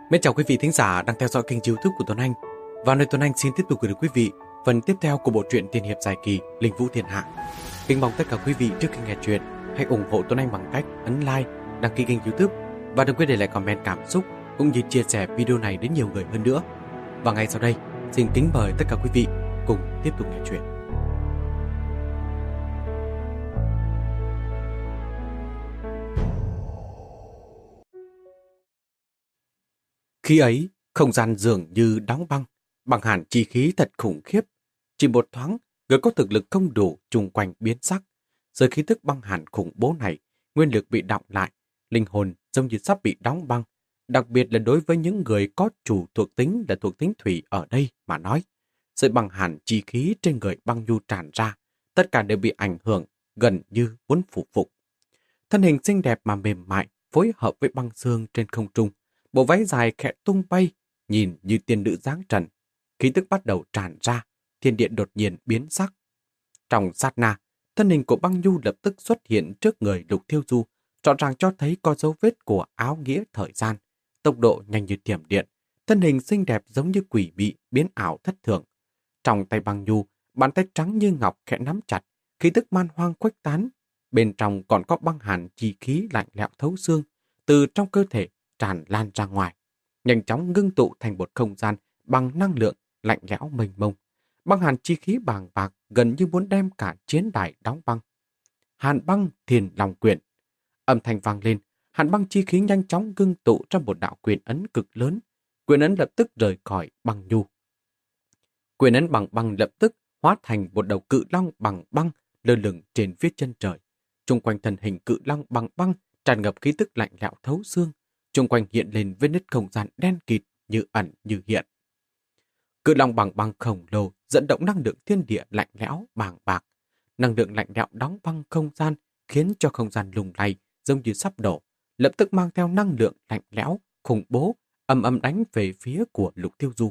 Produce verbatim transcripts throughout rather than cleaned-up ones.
Mến chào quý vị thính giả đang theo dõi kênh YouTube của Tuấn Anh. Và nơi Tuấn Anh xin tiếp tục gửi đến quý vị phần tiếp theo của bộ truyện tiên hiệp dài kỳ Linh Vũ Thiên Hạ. Kính mong tất cả quý vị trước khi nghe chuyện hãy ủng hộ Tuấn Anh bằng cách ấn like, đăng ký kênh YouTube và đừng quên để lại comment cảm xúc cũng như chia sẻ video này đến nhiều người hơn nữa. Và ngay sau đây, xin kính mời tất cả quý vị cùng tiếp tục nghe chuyện. Khi ấy, không gian dường như đóng băng, băng hàn chi khí thật khủng khiếp. Chỉ một thoáng, người có thực lực không đủ chung quanh biến sắc. Dưới khí tức băng hàn khủng bố này, nguyên lực bị đọng lại, linh hồn giống như sắp bị đóng băng. Đặc biệt là đối với những người có chủ thuộc tính là thuộc tính thủy ở đây mà nói. Sự băng hàn chi khí trên người băng nhu tràn ra, tất cả đều bị ảnh hưởng, gần như muốn phủ phục. Thân hình xinh đẹp mà mềm mại, phối hợp với băng xương trên không trung. Bộ váy dài khẽ tung bay, nhìn như tiên nữ dáng trần. Khí tức bắt đầu tràn ra, thiên địa đột nhiên biến sắc. Trong sát na, thân hình của băng nhu lập tức xuất hiện trước người Lục Thiêu Du, rõ ràng cho thấy có dấu vết của áo nghĩa thời gian. Tốc độ nhanh như thiểm điện, thân hình xinh đẹp giống như quỷ mị biến ảo thất thường. Trong tay băng nhu, bàn tay trắng như ngọc khẽ nắm chặt, khí tức man hoang khuếch tán. Bên trong còn có băng hàn chi khí lạnh lẽo thấu xương, từ trong cơ thể tràn lan ra ngoài, nhanh chóng ngưng tụ thành một không gian bằng năng lượng lạnh lẽo mênh mông. Băng hàn chi khí bàng bạc gần như muốn đem cả chiến đài đóng băng. Hàn băng thiền lòng quyền. Âm thanh vang lên, hàn băng chi khí nhanh chóng ngưng tụ ra một đạo quyền ấn cực lớn. Quyền ấn lập tức rời khỏi băng nhu. Quyền ấn bằng băng lập tức hóa thành một đầu cự long bằng băng lơ lửng trên phía chân trời. Trung quanh thân hình cự long bằng băng tràn ngập khí tức lạnh lẽo thấu xương. Trung quanh hiện lên vết nứt không gian đen kịt như ẩn như hiện. Cự long bằng băng khổng lồ dẫn động năng lượng thiên địa lạnh lẽo bàng bạc. Năng lượng lạnh lẽo đóng băng không gian khiến cho không gian lung lay giống như sắp đổ, lập tức mang theo năng lượng lạnh lẽo khủng bố ầm ầm đánh về phía của Lục Thiêu Du.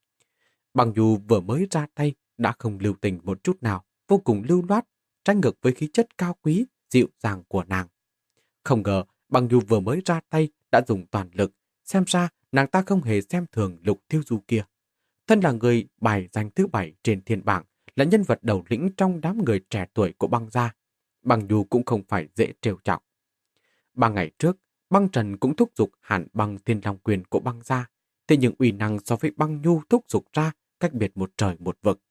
Băng nhu vừa mới ra tay đã không lưu tình một chút nào, vô cùng lưu loát, trái ngược với khí chất cao quý dịu dàng của nàng. Không ngờ băng nhu vừa mới ra tay đã dùng toàn lực, xem ra nàng ta không hề xem thường Lục Thiêu Du kia. Thân là người bài danh thứ bảy trên thiên bảng, là nhân vật đầu lĩnh trong đám người trẻ tuổi của băng gia, băng nhu cũng không phải dễ trêu chọc. Ba ngày trước, băng trần cũng thúc giục hàn băng thiên long quyền của băng gia, thế nhưng uy năng so với băng nhu thúc giục ra cách biệt một trời một vực.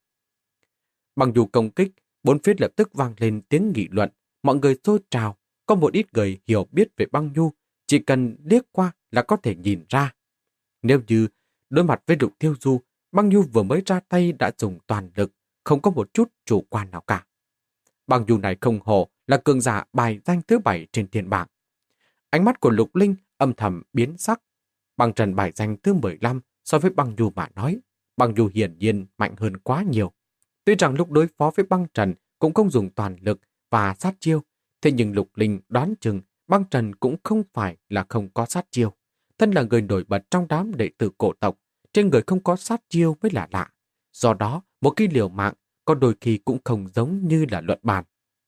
Băng nhu công kích, bốn phía lập tức vang lên tiếng nghị luận, mọi người xôn trào, có một ít người hiểu biết về băng nhu, chỉ cần liếc qua là có thể nhìn ra. Nếu như đối mặt với Lục Thiêu Du, băng nhu vừa mới ra tay đã dùng toàn lực, không có một chút chủ quan nào cả. Băng nhu này không hổ là cường giả bài danh thứ bảy trên thiên bảng. Ánh mắt của Lục Linh âm thầm biến sắc. Băng trần bài danh thứ mười lăm so với băng nhu mà nói, băng nhu hiển nhiên mạnh hơn quá nhiều. Tuy rằng lúc đối phó với băng trần cũng không dùng toàn lực và sát chiêu, thế nhưng Lục Linh đoán chừng băng trần cũng không phải là không có sát chiêu. Thân là người nổi bật trong đám đệ tử cổ tộc, trên người không có sát chiêu mới là lạ. Do đó, một khi liều mạng, có đôi khi cũng không giống như là luận bàn.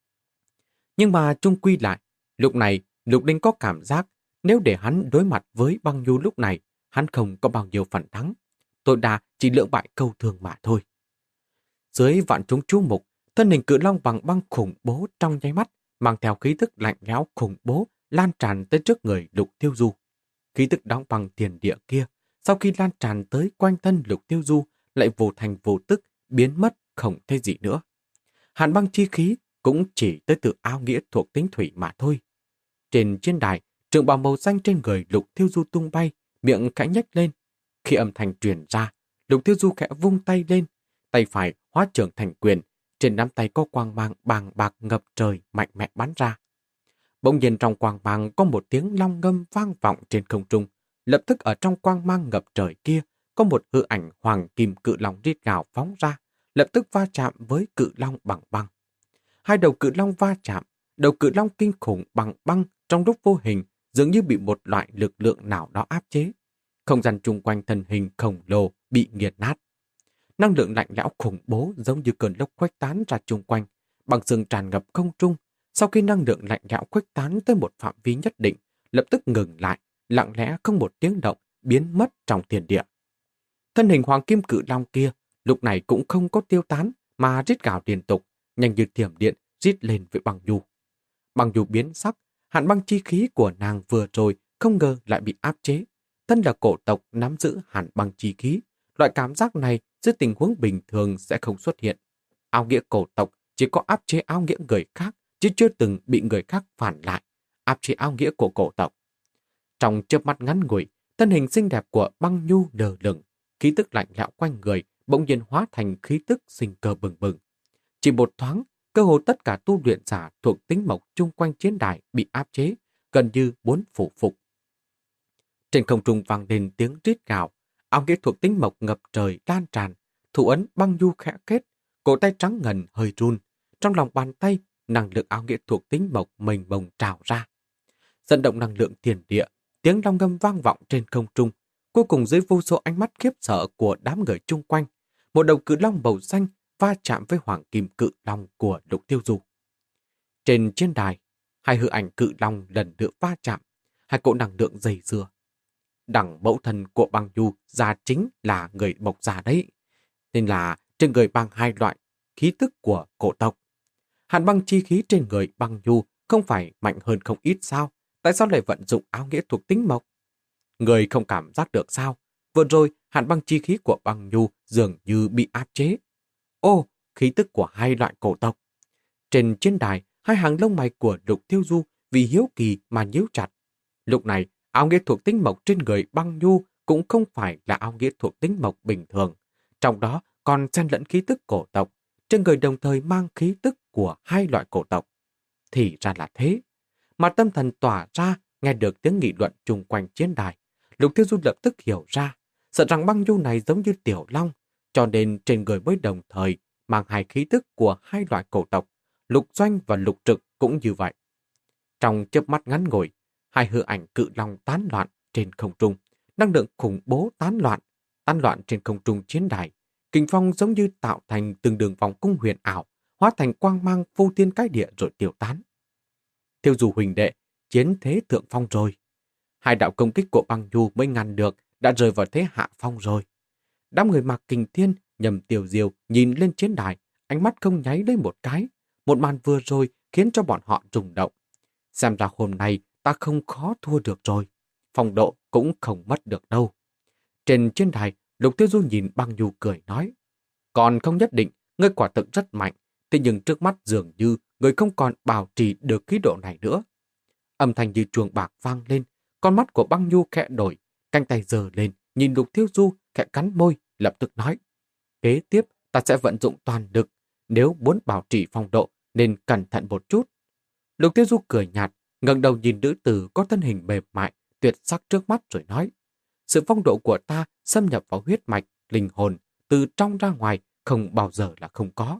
Nhưng mà chung quy lại, lúc này Lục Linh có cảm giác nếu để hắn đối mặt với băng nhu lúc này, hắn không có bao nhiêu phần thắng. Tối đa chỉ lượng bại câu thường mà thôi. Dưới vạn chúng chú mục, thân hình cự long bằng băng khủng bố trong nháy mắt, mang theo khí tức lạnh lẽo khủng bố lan tràn tới trước người Lục Thiêu Du. Khí tức đóng băng tiền địa kia, sau khi lan tràn tới quanh thân Lục Thiêu Du, lại vô thành vô tức, biến mất không thấy gì nữa. Hàn băng chi khí cũng chỉ tới từ áo nghĩa thuộc tính thủy mà thôi. Trên chiến đài, trường bào màu xanh trên người Lục Thiêu Du tung bay, miệng khẽ nhếch lên. Khi âm thanh truyền ra, Lục Thiêu Du khẽ vung tay lên, tay phải hóa trưởng thành quyền, trên nắm tay có quang mang bàng bạc ngập trời mạnh mẽ bắn ra. Bỗng nhiên trong quang mang có một tiếng long ngâm vang vọng trên không trung. Lập tức ở trong quang mang ngập trời kia có một hư ảnh hoàng kim cự long rít gào phóng ra, lập tức va chạm với cự long bằng băng. Hai đầu cự long va chạm, đầu cự long kinh khủng bằng băng trong lúc vô hình dường như bị một loại lực lượng nào đó áp chế. Không gian chung quanh thân hình khổng lồ bị nghiền nát. Năng lượng lạnh lẽo khủng bố giống như cơn lốc khuếch tán ra chung quanh, bằng sương tràn ngập không trung. Sau khi năng lượng lạnh lẽo khuếch tán tới một phạm vi nhất định, lập tức ngừng lại, lặng lẽ không một tiếng động, biến mất trong thiên địa. Thân hình hoàng kim cự long kia lúc này cũng không có tiêu tán mà rít gào liên tục, nhanh như thiểm điện rít lên với Băng Nhu. Băng Nhu biến sắc, hàn băng chi khí của nàng vừa rồi không ngờ lại bị áp chế. Thân là cổ tộc nắm giữ hàn băng chi khí, loại cảm giác này dưới tình huống bình thường sẽ không xuất hiện. Áo nghĩa cổ tộc chỉ có áp chế áo nghĩa người khác, chứ chưa từng bị người khác phản lại, áp chế áo nghĩa của cổ tộc. Trong chớp mắt ngắn ngủi, thân hình xinh đẹp của Băng Nhu đờ lửng, khí tức lạnh lẽo quanh người bỗng nhiên hóa thành khí tức sinh cơ bừng bừng. Chỉ một thoáng, cơ hồ tất cả tu luyện giả thuộc tính mộc chung quanh chiến đài bị áp chế, gần như muốn phủ phục. Trên không trung vang lên tiếng rít gào, áo nghĩa thuộc tính mộc ngập trời lan tràn, thủ ấn Băng Nhu khẽ kết, cổ tay trắng ngần hơi run, trong lòng bàn tay năng lượng áo nghĩa thuộc tính mộc mênh mông trào ra. Dẫn động năng lượng thiên địa, tiếng long ngâm vang vọng trên không trung, cuối cùng dưới vô số ánh mắt khiếp sợ của đám người chung quanh, một đầu cự long màu xanh va chạm với hoàng kim cự long của Lục Tiêu Du. Trên chiến đài, hai hư ảnh cự long lần nữa va chạm, hai cỗ năng lượng dày dưa. Đẳng mẫu thân của Băng Nhu già chính là người mộc già đấy, nên là trên người bằng hai loại khí tức của cổ tộc. Hàn băng chi khí trên người Băng Nhu không phải mạnh hơn không ít sao? Tại sao lại vận dụng áo nghĩa thuộc tính mộc? Người không cảm giác được sao? Vừa rồi, hàn băng chi khí của Băng Nhu dường như bị áp chế. Ô, khí tức của hai loại cổ tộc. Trên chiến đài, hai hàng lông mày của Lục Tiêu Du vì hiếu kỳ mà nhíu chặt. Lúc này, áo nghĩa thuộc tính mộc trên người Băng Nhu cũng không phải là áo nghĩa thuộc tính mộc bình thường. Trong đó còn xen lẫn khí tức cổ tộc, trên người đồng thời mang khí tức của hai loại cổ tộc. Thì ra là thế. Mà tâm thần tỏa ra, nghe được tiếng nghị luận chung quanh chiến đài. Lục Tiêu Du lập tức hiểu ra, sợ rằng Băng Nhu này giống như Tiểu Long, cho nên trên người mới đồng thời mang hai khí tức của hai loại cổ tộc, Lục Doanh và Lục Trực cũng như vậy. Trong chớp mắt ngắn ngủi, hai hư ảnh cự long tán loạn trên không trung, năng lượng khủng bố tán loạn, tán loạn trên không trung chiến đài. Kình phong giống như tạo thành từng đường vòng cung huyền ảo, hóa thành quang mang phô thiên cái địa rồi tiêu tán. Tiêu Du huỳnh đệ, chiến thế thượng phong rồi. Hai đạo công kích của Băng Nhu mới ngăn được, đã rơi vào thế hạ phong rồi. Đám người Mạc Kình Thiên, Nhầm Tiểu Diều nhìn lên chiến đài, ánh mắt không nháy lấy một cái. Một màn vừa rồi khiến cho bọn họ rung động. Xem ra hôm nay ta không khó thua được rồi. Phong độ cũng không mất được đâu. Trên chiến đài, Lục Tiêu Du nhìn Băng Nhu cười nói. Còn không nhất định, ngươi quả thực rất mạnh. Thế nhưng trước mắt dường như người không còn bảo trì được khí độ này nữa. Âm thanh như chuông bạc vang lên, con mắt của Băng Nhu khẽ đổi, cánh tay giơ lên, nhìn Lục Tiêu Du khẽ cắn môi, lập tức nói. Kế tiếp, ta sẽ vận dụng toàn lực, nếu muốn bảo trì phong độ nên cẩn thận một chút. Lục Tiêu Du cười nhạt, ngẩng đầu nhìn nữ tử có thân hình mềm mại, tuyệt sắc trước mắt rồi nói. Sự phong độ của ta xâm nhập vào huyết mạch, linh hồn, từ trong ra ngoài, không bao giờ là không có.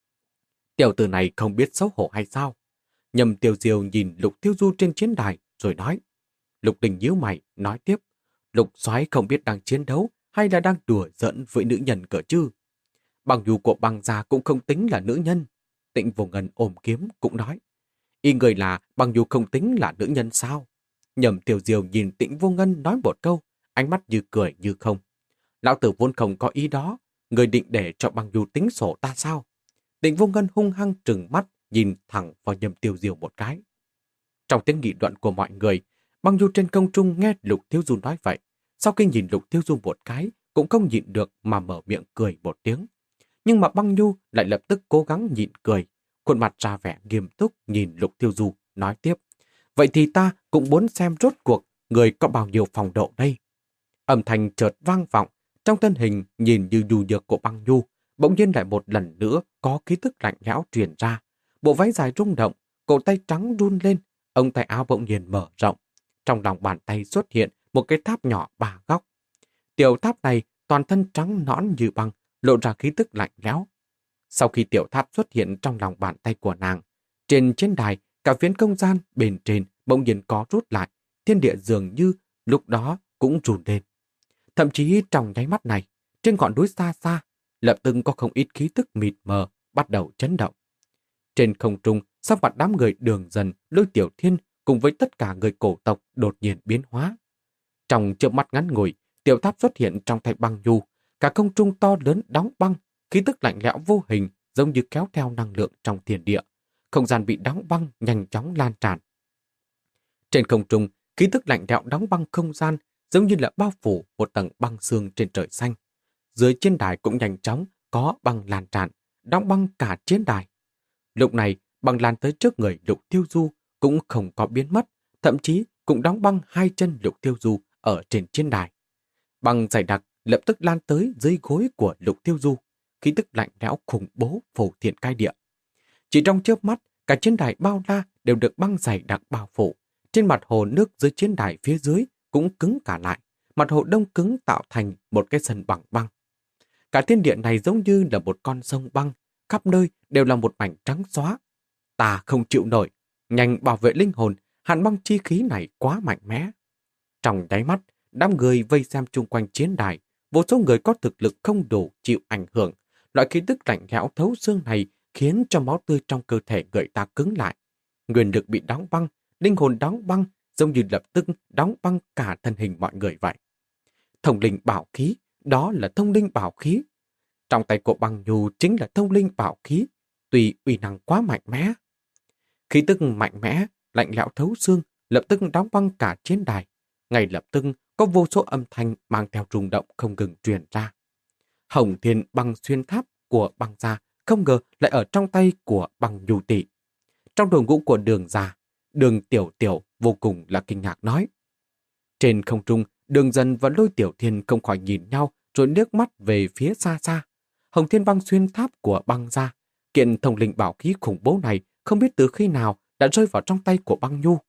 Tiểu tử này không biết xấu hổ hay sao? Nhầm Tiểu Diều nhìn Lục Tiêu Du trên chiến đài rồi nói. Lục Đình nhíu mày, nói tiếp. Lục Soái không biết đang chiến đấu hay là đang đùa giỡn với nữ nhân cỡ chứ? Bằng dù của Băng gia cũng không tính là nữ nhân. Tịnh Vô Ngân ôm kiếm cũng nói. Y người là Bằng dù không tính là nữ nhân sao? Nhầm Tiểu Diều nhìn Tịnh Vô Ngân nói một câu, ánh mắt như cười như không. Lão tử vốn không có ý đó, người định để cho Bằng dù tính sổ ta sao? Tịnh Vô Ngân hung hăng trừng mắt, nhìn thẳng vào Nhầm Tiêu Diều một cái. Trong tiếng nghị luận của mọi người, Băng Du trên không trung nghe Lục Tiêu Du nói vậy. Sau khi nhìn Lục Tiêu Du một cái, cũng không nhịn được mà mở miệng cười một tiếng. Nhưng mà Băng Du lại lập tức cố gắng nhịn cười, khuôn mặt ra vẻ nghiêm túc nhìn Lục Tiêu Du, nói tiếp. Vậy thì ta cũng muốn xem rốt cuộc người có bao nhiêu phong độ đây. Âm thanh chợt vang vọng, trong thân hình nhìn như nhu nhược của Băng Du, bỗng nhiên lại một lần nữa có khí tức lạnh lẽo truyền ra. Bộ váy dài rung động, cổ tay trắng run lên, ông tay áo bỗng nhiên mở rộng. Trong lòng bàn tay xuất hiện một cái tháp nhỏ ba góc. Tiểu tháp này toàn thân trắng nõn như băng, lộ ra khí tức lạnh lẽo. Sau khi tiểu tháp xuất hiện trong lòng bàn tay của nàng, trên trên đài, cả phiến không gian bên trên bỗng nhiên có rút lại, thiên địa dường như lúc đó cũng run lên. Thậm chí trong nháy mắt này, trên ngọn núi xa xa, lập tức có không ít khí tức mịt mờ bắt đầu chấn động. Trên không trung, sắc mặt đám người Đường Dần, Lôi Tiểu Thiên cùng với tất cả người cổ tộc đột nhiên biến hóa. Trong chớp mắt ngắn ngủi, tiểu tháp xuất hiện trong tay băng nhu, cả không trung to lớn đóng băng, khí tức lạnh lẽo vô hình giống như kéo theo năng lượng trong thiên địa. Không gian bị đóng băng nhanh chóng lan tràn. Trên không trung, khí tức lạnh lẽo đóng băng không gian giống như là bao phủ một tầng băng sương trên trời xanh. Dưới chiến đài cũng nhanh chóng có băng lan tràn, đóng băng cả chiến đài. Lúc này, băng lan tới trước người Lục Tiêu Du cũng không có biến mất, thậm chí cũng đóng băng hai chân Lục Tiêu Du ở trên chiến đài. Băng dày đặc lập tức lan tới dưới gối của Lục Tiêu Du, khí tức lạnh lẽo khủng bố phổ thiện cai địa. Chỉ trong chớp mắt, cả chiến đài bao la đều được băng dày đặc bao phủ. Trên mặt hồ nước dưới chiến đài phía dưới cũng cứng cả lại, mặt hồ đông cứng tạo thành một cái sân bằng băng. Cả thiên địa này giống như là một con sông băng, khắp nơi đều là một mảnh trắng xóa. Ta không chịu nổi, nhanh bảo vệ linh hồn, hàn băng chi khí này quá mạnh mẽ. Trong nháy mắt, đám người vây xem chung quanh chiến đài, vô số người có thực lực không đủ chịu ảnh hưởng. Loại khí tức lạnh lẽo thấu xương này khiến cho máu tươi trong cơ thể người ta cứng lại. Nguyên lực bị đóng băng, linh hồn đóng băng, giống như lập tức đóng băng cả thân hình mọi người vậy. Thông linh bảo khí, đó là thông linh bảo khí. Trong tay của băng nhu chính là thông linh bảo khí, tuy uy năng quá mạnh mẽ. Khí tức mạnh mẽ, lạnh lẽo thấu xương, lập tức đóng băng cả chiến đài. Ngay lập tức có vô số âm thanh mang theo rung động không ngừng truyền ra. Hồng Thiên băng xuyên tháp của băng gia không ngờ lại ở trong tay của băng nhu tỷ. Trong đội ngũ của Đường gia, Đường Tiểu Tiểu vô cùng là kinh ngạc nói. Trên không trung, Đường Dần và Lôi Tiểu Thiên không khỏi nhìn nhau rồi liếc mắt về phía xa xa. Hồng Thiên băng xuyên tháp của băng gia, kiện thông linh bảo khí khủng bố này không biết từ khi nào đã rơi vào trong tay của băng nhu.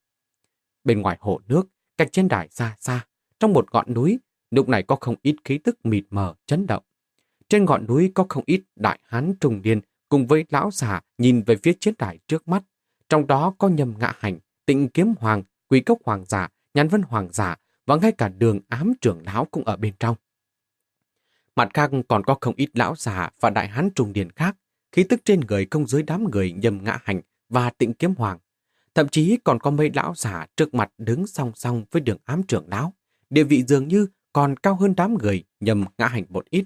Bên ngoài hồ nước, cách trên đài xa xa, trong một ngọn núi, lúc này có không ít khí tức mịt mờ chấn động. Trên ngọn núi có không ít đại hán trung niên cùng với lão già nhìn về phía chiến đài trước mắt. Trong đó có Nhâm Ngạ Hành, Tịnh Kiếm Hoàng, Quỷ Cốc Hoàng giả, Nhàn Vân Hoàng giả và ngay cả Đường Ám trưởng lão cũng ở bên trong. Mặt khác còn có không ít lão già và đại hán trung niên khác, khí tức trên người không dưới đám người Nhâm Ngạ Hành và Tịnh Kiếm Hoàng. Thậm chí còn có mấy lão già trước mặt đứng song song với Đường Ám trưởng lão, địa vị dường như còn cao hơn đám người Nhâm Ngạ Hành một ít.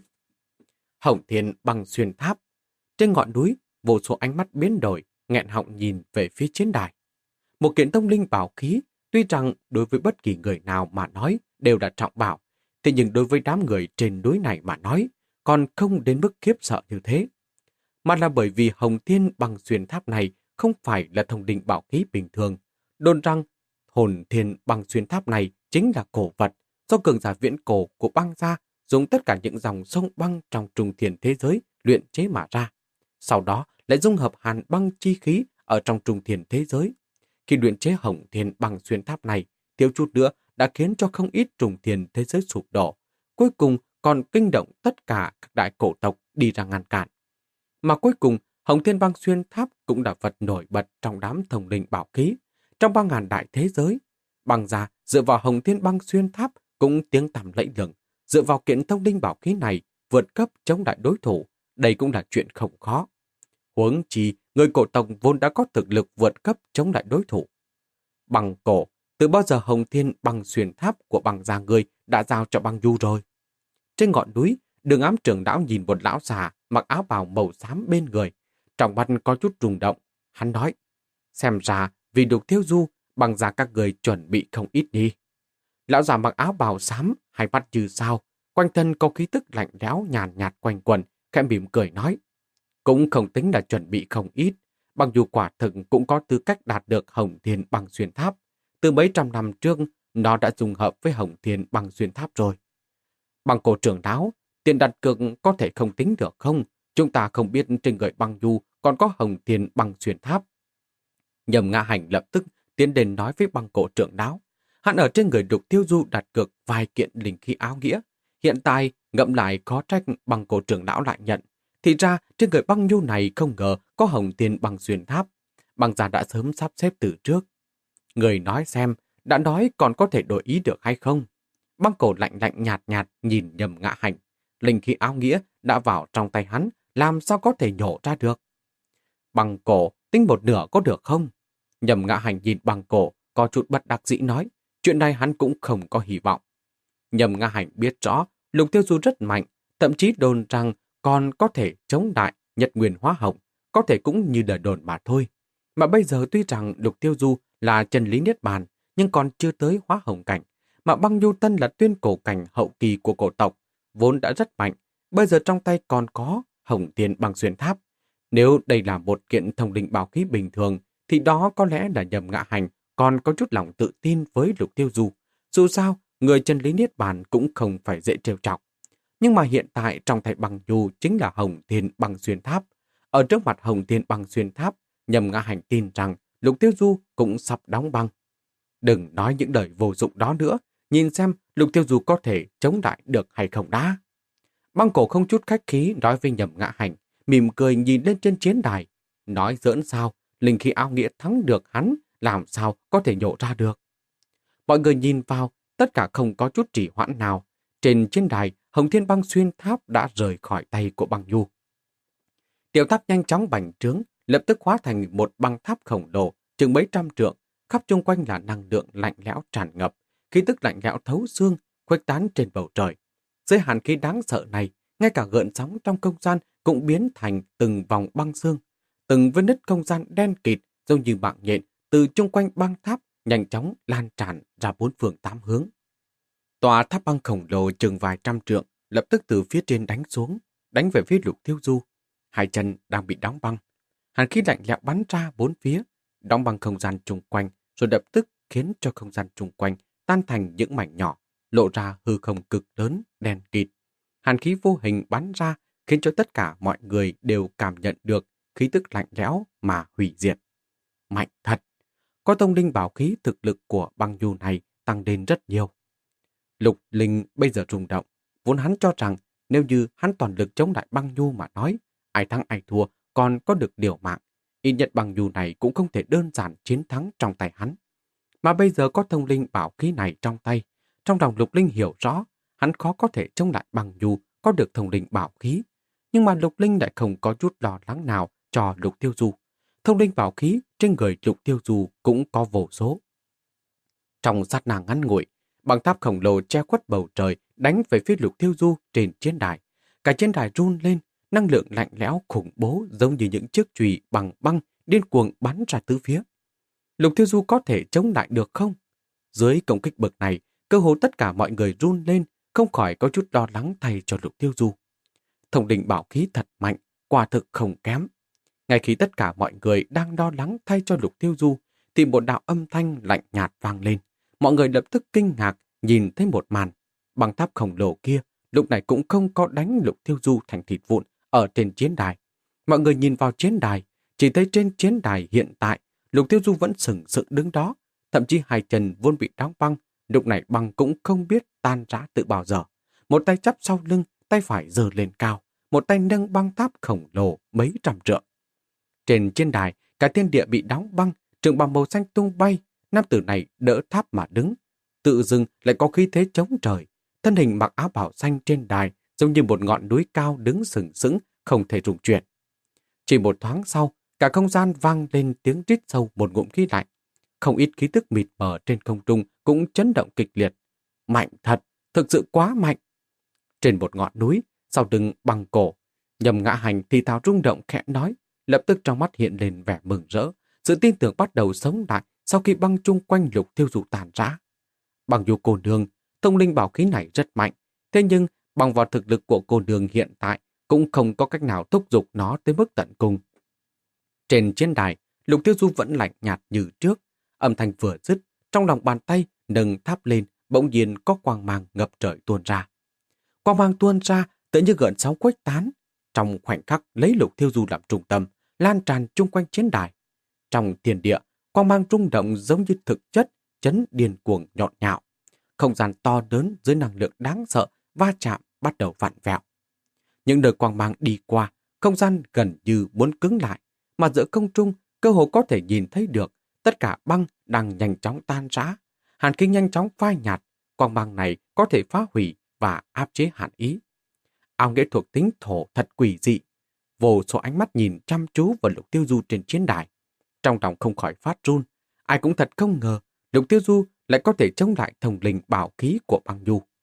Hồng Thiên băng xuyên tháp. Trên ngọn núi, vô số ánh mắt biến đổi, nghẹn họng nhìn về phía chiến đài. Một kiện thông linh bảo khí, tuy rằng đối với bất kỳ người nào mà nói đều là trọng bảo, thế nhưng đối với đám người trên núi này mà nói, còn không đến mức khiếp sợ như thế. Mà là bởi vì Hồng Thiên băng xuyên tháp này không phải là thông linh bảo khí bình thường. Đồn rằng, Hồn Thiên băng xuyên tháp này chính là cổ vật do cường giả viễn cổ của băng gia dùng tất cả những dòng sông băng trong trung thiên thế giới luyện chế mà ra. Sau đó lại dung hợp hàn băng chi khí ở trong trung thiên thế giới. Khi luyện chế Hồng Thiên băng xuyên tháp này, thiếu chút nữa đã khiến cho không ít trung thiên thế giới sụp đổ. Cuối cùng còn kinh động tất cả các đại cổ tộc đi ra ngăn cản. Mà cuối cùng, Hồng Thiên băng xuyên tháp cũng là vật nổi bật trong đám thông linh bảo khí. Trong ba ngàn đại thế giới, băng gia dựa vào Hồng Thiên băng xuyên tháp cũng tiếng tăm lẫy lừng. Dựa vào kiện thông linh bảo khí này vượt cấp chống lại đối thủ, đây cũng là chuyện không khó. Huống chi, người cổ tộc vốn đã có thực lực vượt cấp chống lại đối thủ. Băng cổ, từ bao giờ Hồng Thiên băng xuyên tháp của băng gia người đã giao cho băng nhu rồi? Trên ngọn núi, Đường Ám trưởng lão nhìn một lão già mặc áo bào màu xám bên người, trong mắt có chút rung động. Hắn nói, xem ra vì Lục Thiếu Du, băng gia các người chuẩn bị không ít đi. Lão già mặc áo bào xám, hai mắt như sao, quanh thân có khí tức lạnh lẽo nhàn nhạt quanh quần, khẽ mỉm cười nói, cũng không tính là chuẩn bị không ít, băng nhu quả thực cũng có tư cách đạt được Hồng Thiên băng xuyên tháp. Từ mấy trăm năm trước, nó đã dung hợp với Hồng Thiên băng xuyên tháp rồi. Băng cổ trưởng lão, tiền đặt cược có thể không tính được không? Chúng ta không biết trên người băng nhu còn có Hồng Thiên băng xuyên tháp. Nhâm Ngạ Hành lập tức tiến đến nói với băng cổ trưởng lão. Hắn ở trên người Lục Tiêu Du đặt cược vài kiện linh khí áo nghĩa. Hiện tại ngậm lại khó trách băng cổ trưởng lão lại nhận. Thì ra trên người băng nhu này không ngờ có Hồng Thiên băng xuyên tháp. Băng gia đã sớm sắp xếp từ trước. Người nói xem, đã nói còn có thể đổi ý được hay không? Băng cổ lạnh lạnh nhạt nhạt nhìn Nhâm Ngạ Hành. Linh khí áo nghĩa đã vào trong tay hắn, làm sao có thể nhổ ra được? Băng cổ tính một nửa có được không? Nhâm Ngạ Hành nhìn băng cổ, có chút bất đắc dĩ nói, chuyện này hắn cũng không có hy vọng. Nhầm Nga Hành biết rõ Lục Tiêu Du rất mạnh, thậm chí đồn rằng còn có thể chống lại Nhật Nguyên Hóa Hồng, có thể cũng như đời đồn mà thôi. Mà bây giờ tuy rằng Lục Tiêu Du là chân lý niết bàn, nhưng còn chưa tới Hóa Hồng cảnh, mà Băng Nhu Tân là tuyên cổ cảnh hậu kỳ của cổ tộc, vốn đã rất mạnh, bây giờ trong tay còn có Hồng Thiên Băng Xuyên Tháp. Nếu đây là một kiện thông linh bảo khí bình thường, thì đó có lẽ là Nhầm Ngã Hành còn có chút lòng tự tin với Lục Tiêu Du. Dù sao, người chân lý niết bàn cũng không phải dễ trêu chọc. Nhưng mà hiện tại trong tay Băng Nhu chính là Hồng Thiên Băng Xuyên Tháp. Ở trước mặt Hồng Thiên Băng Xuyên Tháp, Nhầm Ngã Hành tin rằng Lục Tiêu Du cũng sắp đóng băng. Đừng nói những lời vô dụng đó nữa, nhìn xem Lục Tiêu Du có thể chống lại được hay không đã. Băng Cổ không chút khách khí nói với Nhầm Ngã Hành, mỉm cười nhìn lên trên chiến đài. Nói giỡn sao, linh khí áo nghĩa thắng được hắn, làm sao có thể nhổ ra được. Mọi người nhìn vào, tất cả không có chút trì hoãn nào. Trên chiến đài, Hồng Thiên Băng Xuyên Tháp đã rời khỏi tay của Băng Nhu. Tiểu tháp nhanh chóng bành trướng, lập tức hóa thành một băng tháp khổng lồ, chừng mấy trăm trượng, khắp chung quanh là năng lượng lạnh lẽo tràn ngập, khí tức lạnh lẽo thấu xương, khuếch tán trên bầu trời. Dưới hàn khí đáng sợ này, ngay cả gợn sóng trong không gian cũng biến thành từng vòng băng xương. Từng vết nứt không gian đen kịt giống như mạng nhện từ chung quanh băng tháp nhanh chóng lan tràn ra bốn phương tám hướng. Tòa tháp băng khổng lồ chừng vài trăm trượng lập tức từ phía trên đánh xuống, đánh về phía Lục Tiêu Du. Hai chân đang bị đóng băng. Hàn khí lạnh lẽo bắn ra bốn phía, đóng băng không gian chung quanh, rồi lập tức khiến cho không gian chung quanh tan thành những mảnh nhỏ, lộ ra hư không cực lớn, đen kịt. Hàn khí vô hình bắn ra khiến cho tất cả mọi người đều cảm nhận được khí tức lạnh lẽo mà hủy diệt. Mạnh thật! Có thông linh bảo khí, thực lực của Băng Nhu này tăng lên rất nhiều. Lục Linh bây giờ rung động, vốn hắn cho rằng nếu như hắn toàn lực chống lại Băng Nhu mà nói, ai thắng ai thua còn có được điều mạng, ít nhất Băng Nhu này cũng không thể đơn giản chiến thắng trong tay hắn. Mà bây giờ có thông linh bảo khí này trong tay, trong lòng Lục Linh hiểu rõ, hắn khó có thể chống lại Băng Nhu có được thông linh bảo khí. Nhưng mà Lục Linh lại không có chút lo lắng nào cho Lục Tiêu Du. Thông linh bảo khí trên người Lục Tiêu Du cũng có vô số. Trong sát na ngắn ngủi, băng tháp khổng lồ che khuất bầu trời đánh về phía Lục Tiêu Du trên chiến đài. Cả chiến đài run lên, năng lượng lạnh lẽo khủng bố giống như những chiếc chùy bằng băng điên cuồng bắn ra tứ phía. Lục Tiêu Du có thể chống lại được không? Dưới công kích bậc này, cơ hồ tất cả mọi người run lên, không khỏi có chút lo lắng thay cho Lục Tiêu Du. Thông linh bảo khí thật mạnh, quả thực không kém. Ngay khi tất cả mọi người đang lo lắng thay cho Lục Tiêu Du, thì một đạo âm thanh lạnh nhạt vang lên. Mọi người lập tức kinh ngạc nhìn thấy một màn. Băng tháp khổng lồ kia lúc này cũng không có đánh Lục Tiêu Du thành thịt vụn ở trên chiến đài. Mọi người nhìn vào chiến đài, chỉ thấy trên chiến đài hiện tại Lục Tiêu Du vẫn sừng sững đứng đó, thậm chí hai chân vốn bị đóng băng, lúc này băng cũng không biết tan rã từ bao giờ. Một tay chắp sau lưng, tay phải giơ lên cao, một tay nâng băng tháp khổng lồ mấy trăm trượng. Trên chiến đài, cả thiên địa bị đóng băng, trường bào màu xanh tung bay, nam tử này đỡ tháp mà đứng. Tự dưng lại có khí thế chống trời, thân hình mặc áo bào xanh trên đài giống như một ngọn núi cao đứng sừng sững, không thể rung chuyển. Chỉ một thoáng sau, cả không gian vang lên tiếng rít sâu một ngụm khí lạnh. Không ít khí tức mịt mờ trên không trung cũng chấn động kịch liệt. Mạnh thật, thực sự quá mạnh. Trên một ngọn núi, sau lưng Băng Cổ, Nhầm Ngã Hành thì thào rung động khẽ nói, lập tức trong mắt hiện lên vẻ mừng rỡ, sự tin tưởng bắt đầu sống lại sau khi băng chung quanh Lục Tiêu Du tàn rã. Bằng dù cô nương, thông linh bảo khí này rất mạnh, thế nhưng bằng vào thực lực của cô nương hiện tại cũng không có cách nào thúc giục nó tới mức tận cùng. Trên chiến đài, Lục Tiêu Du vẫn lạnh nhạt như trước, âm thanh vừa dứt, trong lòng bàn tay nâng tháp lên, bỗng nhiên có quang mang ngập trời tuôn ra. Quang mang tuôn ra tự như gợn sóng khuếch tán, trong khoảnh khắc lấy Lục Tiêu Du làm trung tâm, lan tràn chung quanh chiến đài. Trong thiên địa, quang mang rung động giống như thực chất, chấn điên cuồng nhọn nhạo. Không gian to lớn dưới năng lượng đáng sợ va chạm bắt đầu vặn vẹo. Những nơi quang mang đi qua, không gian gần như muốn cứng lại, mà giữa không trung cơ hồ có thể nhìn thấy được tất cả băng đang nhanh chóng tan rã. Hàn khí nhanh chóng phai nhạt, quang mang này có thể phá hủy và áp chế hàn ý. Ảo nghệ thuộc tính thổ thật quỷ dị. Vô số ánh mắt nhìn chăm chú vào Lục Tiêu Du trên chiến đài. Trong lòng không khỏi phát run. Ai cũng thật không ngờ Lục Tiêu Du lại có thể chống lại thông linh bảo khí của Băng Nhu.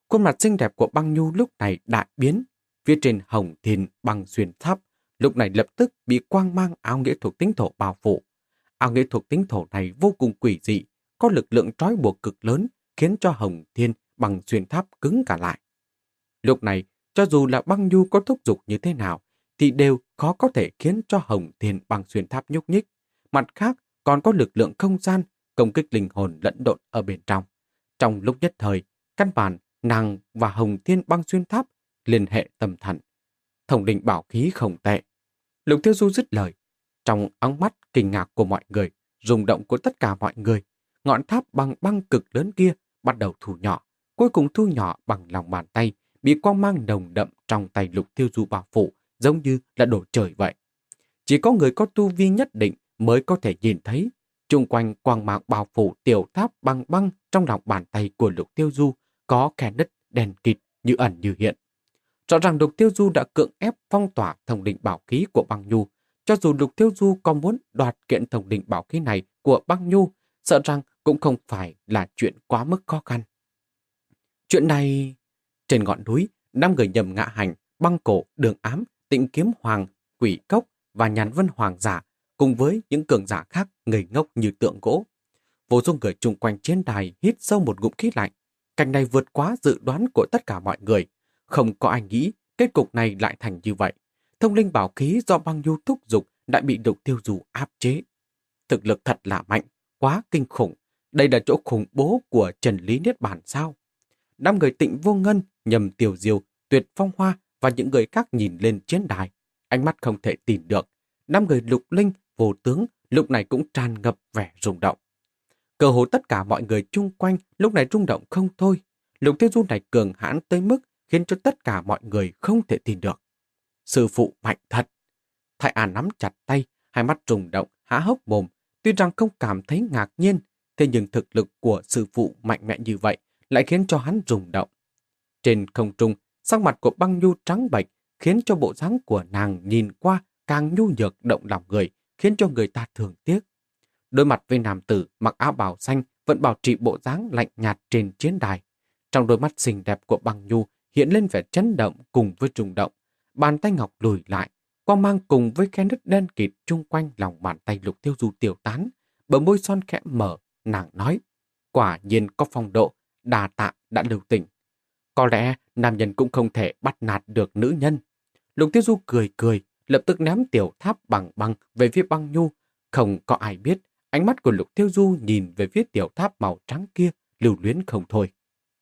Khuôn mặt xinh đẹp của Băng Nhu lúc này đại biến. Phía trên hồng thiên băng xuyên tháp lúc này lập tức bị quang mang áo nghĩa thuộc tính thổ bao phủ. Áo nghĩa thuộc tính thổ này vô cùng quỷ dị, có lực lượng trói buộc cực lớn, khiến cho hồng thiên băng xuyên tháp cứng cả lại. Lúc này, cho dù là Băng Nhu có thúc giục như thế nào, thì đều khó có thể khiến cho hồng thiên băng xuyên tháp nhúc nhích. Mặt khác, còn có lực lượng không gian, công kích linh hồn lẫn lộn ở bên trong. Trong lúc nhất thời, căn bản nàng và hồng thiên băng xuyên tháp liên hệ tâm thần. Thông linh bảo khí không tệ. Lục Tiêu Du dứt lời. Trong óng mắt kinh ngạc của mọi người, rung động của tất cả mọi người, ngọn tháp bằng băng cực lớn kia bắt đầu thu nhỏ, cuối cùng thu nhỏ bằng lòng bàn tay, bị quang mang nồng đậm trong tay Lục Tiêu Du bao phủ, giống như là đổ trời vậy. Chỉ có người có tu vi nhất định mới có thể nhìn thấy. Chung quanh quang mang bao phủ tiểu tháp bằng băng trong lòng bàn tay của Lục Tiêu Du có khe nứt đen kịt như ẩn như hiện. Rõ ràng Lục Tiêu Du đã cưỡng ép phong tỏa thông linh bảo khí của Băng Nhu. Cho dù Lục Tiêu Du có muốn đoạt kiện thông linh bảo khí này của Băng Nhu, sợ rằng cũng không phải là chuyện quá mức khó khăn. Chuyện này... Trên ngọn núi, năm người Nhầm Ngã Hành, Băng Cổ, Đường Ám, Tịnh Kiếm Hoàng, Quỷ Cốc và Nhàn Vân Hoàng giả cùng với những cường giả khác ngây ngốc như tượng gỗ. Vô số người chung quanh chiến đài hít sâu một ngụm khí lạnh. Cảnh này vượt quá dự đoán của tất cả mọi người. Không có ai nghĩ kết cục này lại thành như vậy. Thông linh bảo khí do Băng Nhu thúc giục đã bị Lục Tiêu Du áp chế. Thực lực thật là mạnh, quá kinh khủng. Đây là chỗ khủng bố của Trần Lý Niết Bàn sao? Năm người Tịnh Vô Ngân, Nhầm Tiểu Diêu, Tuyệt Phong Hoa và những người khác nhìn lên chiến đài. Ánh mắt không thể tin được. Năm người Lục Linh, Vô Tướng lúc này cũng tràn ngập vẻ rung động. Cơ hồ tất cả mọi người chung quanh lúc này rung động không thôi. Lục Tiêu Du này cường hãn tới mức khiến cho tất cả mọi người không thể tin được. Sư phụ mạnh thật. Thái An nắm chặt tay, hai mắt rung động, há hốc mồm. Tuy rằng không cảm thấy ngạc nhiên, thế nhưng thực lực của sư phụ mạnh mẽ như vậy lại khiến cho hắn rung động. Trên không trung, sắc mặt của Băng Nhu trắng bệch, khiến cho bộ dáng của nàng nhìn qua càng nhu nhược động lòng người, khiến cho người ta thương tiếc. Đối mặt với nam tử mặc áo bào xanh vẫn bảo trì bộ dáng lạnh nhạt trên chiến đài. Trong đôi mắt xinh đẹp của Băng Nhu hiện lên vẻ chấn động cùng với rung động. Bàn tay ngọc lùi lại, quang mang cùng với khe nứt đen kịt chung quanh lòng bàn tay Lục Tiêu Du tiêu tán. Bờ môi son khẽ mở, nàng nói: quả nhiên có phong độ, đà tạ đã lưu tình. Có lẽ nam nhân cũng không thể bắt nạt được nữ nhân. Lục Tiêu Du cười cười, lập tức ném tiểu tháp bằng băng về phía Băng Nhu. Không có ai biết, ánh mắt của Lục Tiêu Du nhìn về phía tiểu tháp màu trắng kia, lưu luyến không thôi.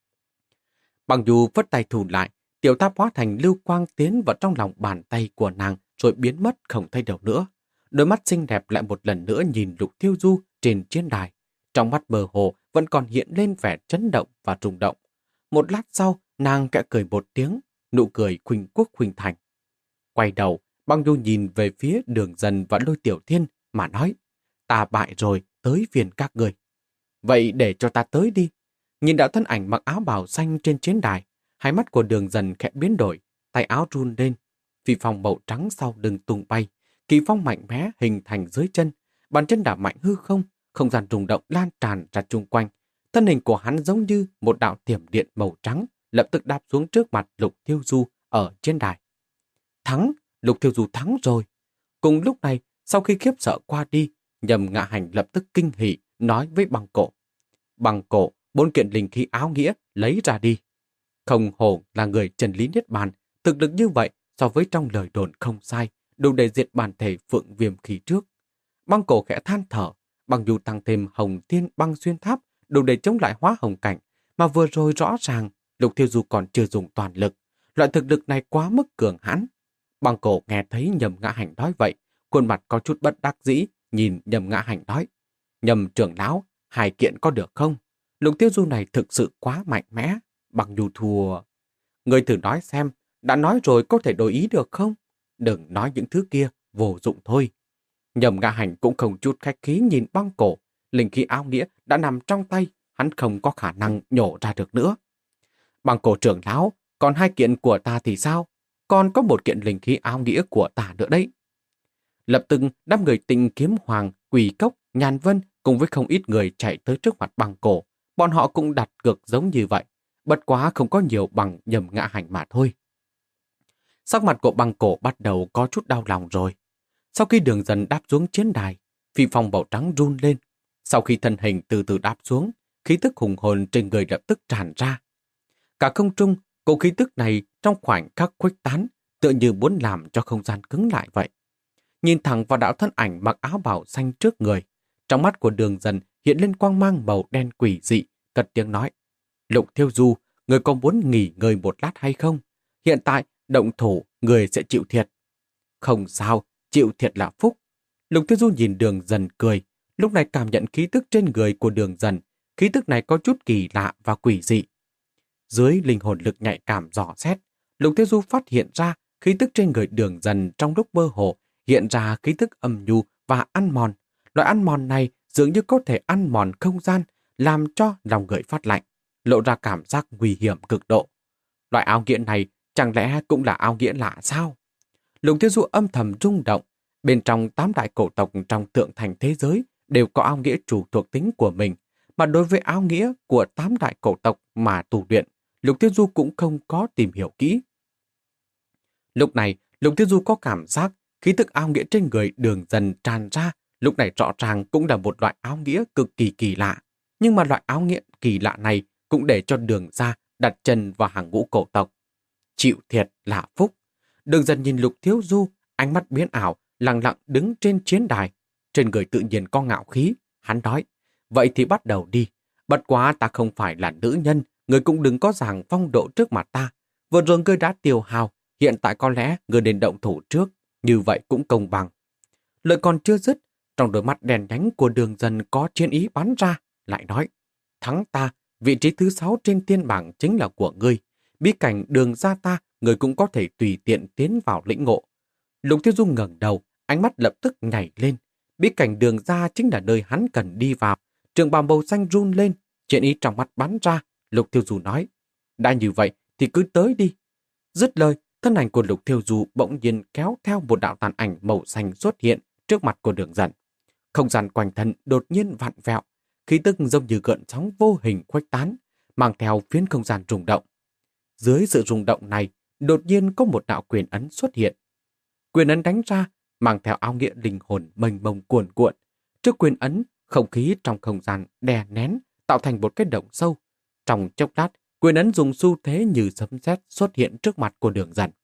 Băng Nhu vất tay thù lại, tiểu tháp hóa thành lưu quang tiến vào trong lòng bàn tay của nàng rồi biến mất không thấy đâu nữa. Đôi mắt xinh đẹp lại một lần nữa nhìn Lục Tiêu Du trên chiến đài. Trong mắt mơ hồ vẫn còn hiện lên vẻ chấn động và rung động. Một lát sau, nàng kẽ cười một tiếng, nụ cười khuynh quốc khuynh thành. Quay đầu, Băng Nhu nhìn về phía Đường Dần và Lôi Tiểu Thiên mà nói: ta bại rồi, tới phiền các người. Vậy để cho ta tới đi. Nhìn đạo thân ảnh mặc áo bào xanh trên chiến đài, hai mắt của Đường Dần khẽ biến đổi, tay áo run lên. Phi phong màu trắng sau lưng tung bay, kỳ phong mạnh mẽ hình thành dưới chân, bàn chân đạp mạnh hư không, không gian rung động lan tràn ra chung quanh. Thân hình của hắn giống như một đạo tiềm điện màu trắng, lập tức đáp xuống trước mặt Lục Tiêu Du ở trên đài. Thắng, Lục Tiêu Du thắng rồi. Cùng lúc này, sau khi khiếp sợ qua đi, Nhầm Ngã Hành lập tức kinh hỉ nói với Băng Cổ: Băng Cổ, bốn kiện linh khí áo nghĩa lấy ra đi. Không hổ là người Trần Lý Niết Bàn, thực lực như vậy so với trong lời đồn không sai, đủ để diệt bản thể Phượng Viêm khi trước. Băng Cổ khẽ than thở, Băng Nhu tăng thêm Hồng Thiên băng xuyên tháp, đủ để chống lại hóa hồng cảnh, mà vừa rồi rõ ràng Lục Tiêu Du còn chưa dùng toàn lực. Loại thực lực này quá mức cường hãn. Băng Cổ nghe thấy Nhầm Ngã Hành nói vậy, khuôn mặt có chút bất đắc dĩ, nhìn Nhầm Ngã Hành nói: Nhầm trưởng lão, hai kiện có được không? Lục Tiêu Du này thực sự quá mạnh mẽ. Băng Nhu thua. Người thử nói xem, đã nói rồi có thể đổi ý được không? Đừng nói những thứ kia, vô dụng thôi. Nhầm Ngã Hành cũng không chút khách khí nhìn Băng Cổ. Linh khí áo nghĩa đã nằm trong tay, hắn không có khả năng nhổ ra được nữa. Băng Cổ trưởng lão, còn hai kiện của ta thì sao? Còn có một kiện linh khí áo nghĩa của ta nữa đấy. Lập tức đám người Tịnh Kiếm Hoàng, Quỷ Cốc, Nhàn Vân cùng với không ít người chạy tới trước mặt Băng Cổ. Bọn họ cũng đặt cược giống như vậy. bất quá không có nhiều bằng Nhâm Ngã Hành mà thôi. Sắc mặt của Băng Cổ bắt đầu có chút đau lòng rồi. Sau khi Đường Dần đáp xuống chiến đài, phi phong màu trắng run lên. Sau khi thân hình từ từ đáp xuống, khí tức hùng hồn trên người lập tức tràn ra. Cả không trung, cỗ khí tức này trong khoảnh khắc khuếch tán, tựa như muốn làm cho không gian cứng lại vậy. Nhìn thẳng vào đạo thân ảnh mặc áo bào xanh trước người, trong mắt của Đường Dần hiện lên quang mang màu đen quỷ dị, cất tiếng nói: Lục Thiêu Du, người có muốn nghỉ ngơi một lát hay không? Hiện tại, động thủ, người sẽ chịu thiệt. Không sao, chịu thiệt là phúc. Lục Thiêu Du nhìn Đường Dần cười, lúc này cảm nhận khí tức trên người của Đường Dần. Khí tức này có chút kỳ lạ và quỷ dị. Dưới linh hồn lực nhạy cảm dò xét, Lục Thiêu Du phát hiện ra khí tức trên người Đường Dần trong lúc mơ hồ hiện ra khí tức âm nhu và ăn mòn. Loại ăn mòn này dường như có thể ăn mòn không gian, làm cho lòng người phát lạnh, lộ ra cảm giác nguy hiểm cực độ. Loại áo nghĩa này chẳng lẽ cũng là áo nghĩa lạ sao? Lục Thiêu Du âm thầm rung động. Bên trong tám đại cổ tộc trong tượng thành thế giới đều có áo nghĩa chủ thuộc tính của mình, mà đối với áo nghĩa của tám đại cổ tộc mà tu luyện, Lục Thiêu Du cũng không có tìm hiểu kỹ. Lúc này, Lục Thiêu Du có cảm giác khí tức áo nghĩa trên người Đường Dần tràn ra, lúc này rõ ràng cũng là một loại áo nghĩa cực kỳ kỳ lạ. Nhưng mà loại áo nghĩa kỳ lạ này cũng để cho Đường gia đặt chân vào hàng ngũ cổ tộc. Chịu thiệt là phúc. Đường Dần nhìn Lục Thiêu Du, ánh mắt biến ảo, lặng lặng đứng trên chiến đài. Trên người tự nhiên có ngạo khí, hắn nói: Vậy thì bắt đầu đi. Bất quá ta không phải là nữ nhân, người cũng đừng có giảng phong độ trước mặt ta. Vừa rồi ngươi đã tiêu hào, hiện tại có lẽ ngươi nên động thủ trước, như vậy cũng công bằng. Lời còn chưa dứt, trong đôi mắt đèn nhánh của Đường Dần có chiến ý bắn ra, lại nói: Thắng ta, vị trí thứ sáu trên tiên bảng chính là của ngươi. Bí cảnh Đường gia ta, người cũng có thể tùy tiện tiến vào lĩnh ngộ. Lục Thiêu Du ngẩng đầu, ánh mắt lập tức nhảy lên. Bí cảnh Đường gia chính là nơi hắn cần đi vào. Trường bào màu xanh run lên, chiến ý trong mắt bắn ra. Lục Thiêu Du nói: Đã như vậy thì cứ tới đi. Dứt lời, thân ảnh của Lục Thiêu Du bỗng nhiên kéo theo một đạo tàn ảnh màu xanh xuất hiện trước mặt của Đường Dần. Không gian quanh thân đột nhiên vặn vẹo, khí tức giống như gợn sóng vô hình khuếch tán, mang theo phiến không gian rung động. Dưới sự rung động này, đột nhiên có một đạo quyền ấn xuất hiện. Quyền ấn đánh ra, mang theo áo nghĩa linh hồn mênh mông cuồn cuộn. Trước quyền ấn, không khí trong không gian đè nén, tạo thành một cái động sâu. Trong chốc lát, quyền ấn dùng xu thế như sấm sét xuất hiện trước mặt của Đường Dần.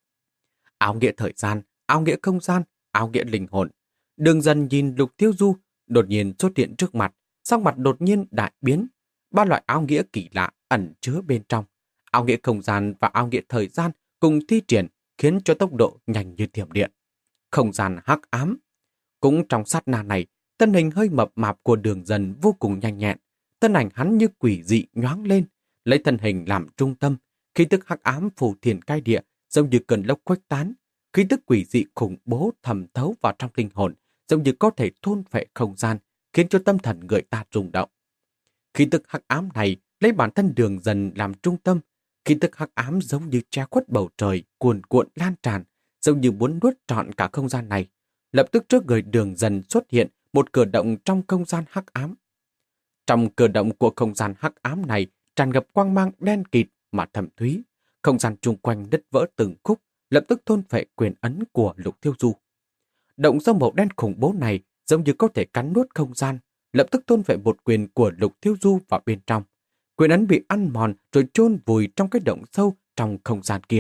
Áo nghĩa thời gian, áo nghĩa không gian, áo nghĩa linh hồn. Đường Dần nhìn Lục Thiêu Du đột nhiên xuất hiện trước mặt, sắc mặt đột nhiên đại biến. Ba loại áo nghĩa kỳ lạ ẩn chứa bên trong. Áo nghĩa không gian và áo nghĩa thời gian cùng thi triển khiến cho tốc độ nhanh như thiểm điện. Không gian hắc ám. Cũng trong sát na này, thân hình hơi mập mạp của Đường Dần vô cùng nhanh nhẹn. Thân ảnh hắn như quỷ dị nhoáng lên, lấy thân hình làm trung tâm. Khí tức hắc ám phủ thiền cai địa, giống như cơn lốc khuếch tán. Khí tức quỷ dị khủng bố thẩm thấu vào trong linh hồn, giống như có thể thôn phệ không gian, khiến cho tâm thần người ta rung động. Khí tức hắc ám này lấy bản thân Đường Dần làm trung tâm. Khí tức hắc ám giống như che khuất bầu trời, cuồn cuộn lan tràn, giống như muốn nuốt trọn cả không gian này. Lập tức trước người Đường Dần xuất hiện một cửa động trong không gian hắc ám. Trong cửa động của không gian hắc ám này tràn ngập quang mang đen kịt mà thâm thúy. Không gian chung quanh đứt vỡ từng khúc, lập tức thôn phệ quyền ấn của Lục Thiêu Du. Động sâu màu đen khủng bố này giống như có thể cắn nuốt không gian, lập tức thôn phệ một quyền của Lục Thiêu Du vào bên trong. Quyền ấn bị ăn mòn rồi chôn vùi trong cái động sâu trong không gian kia.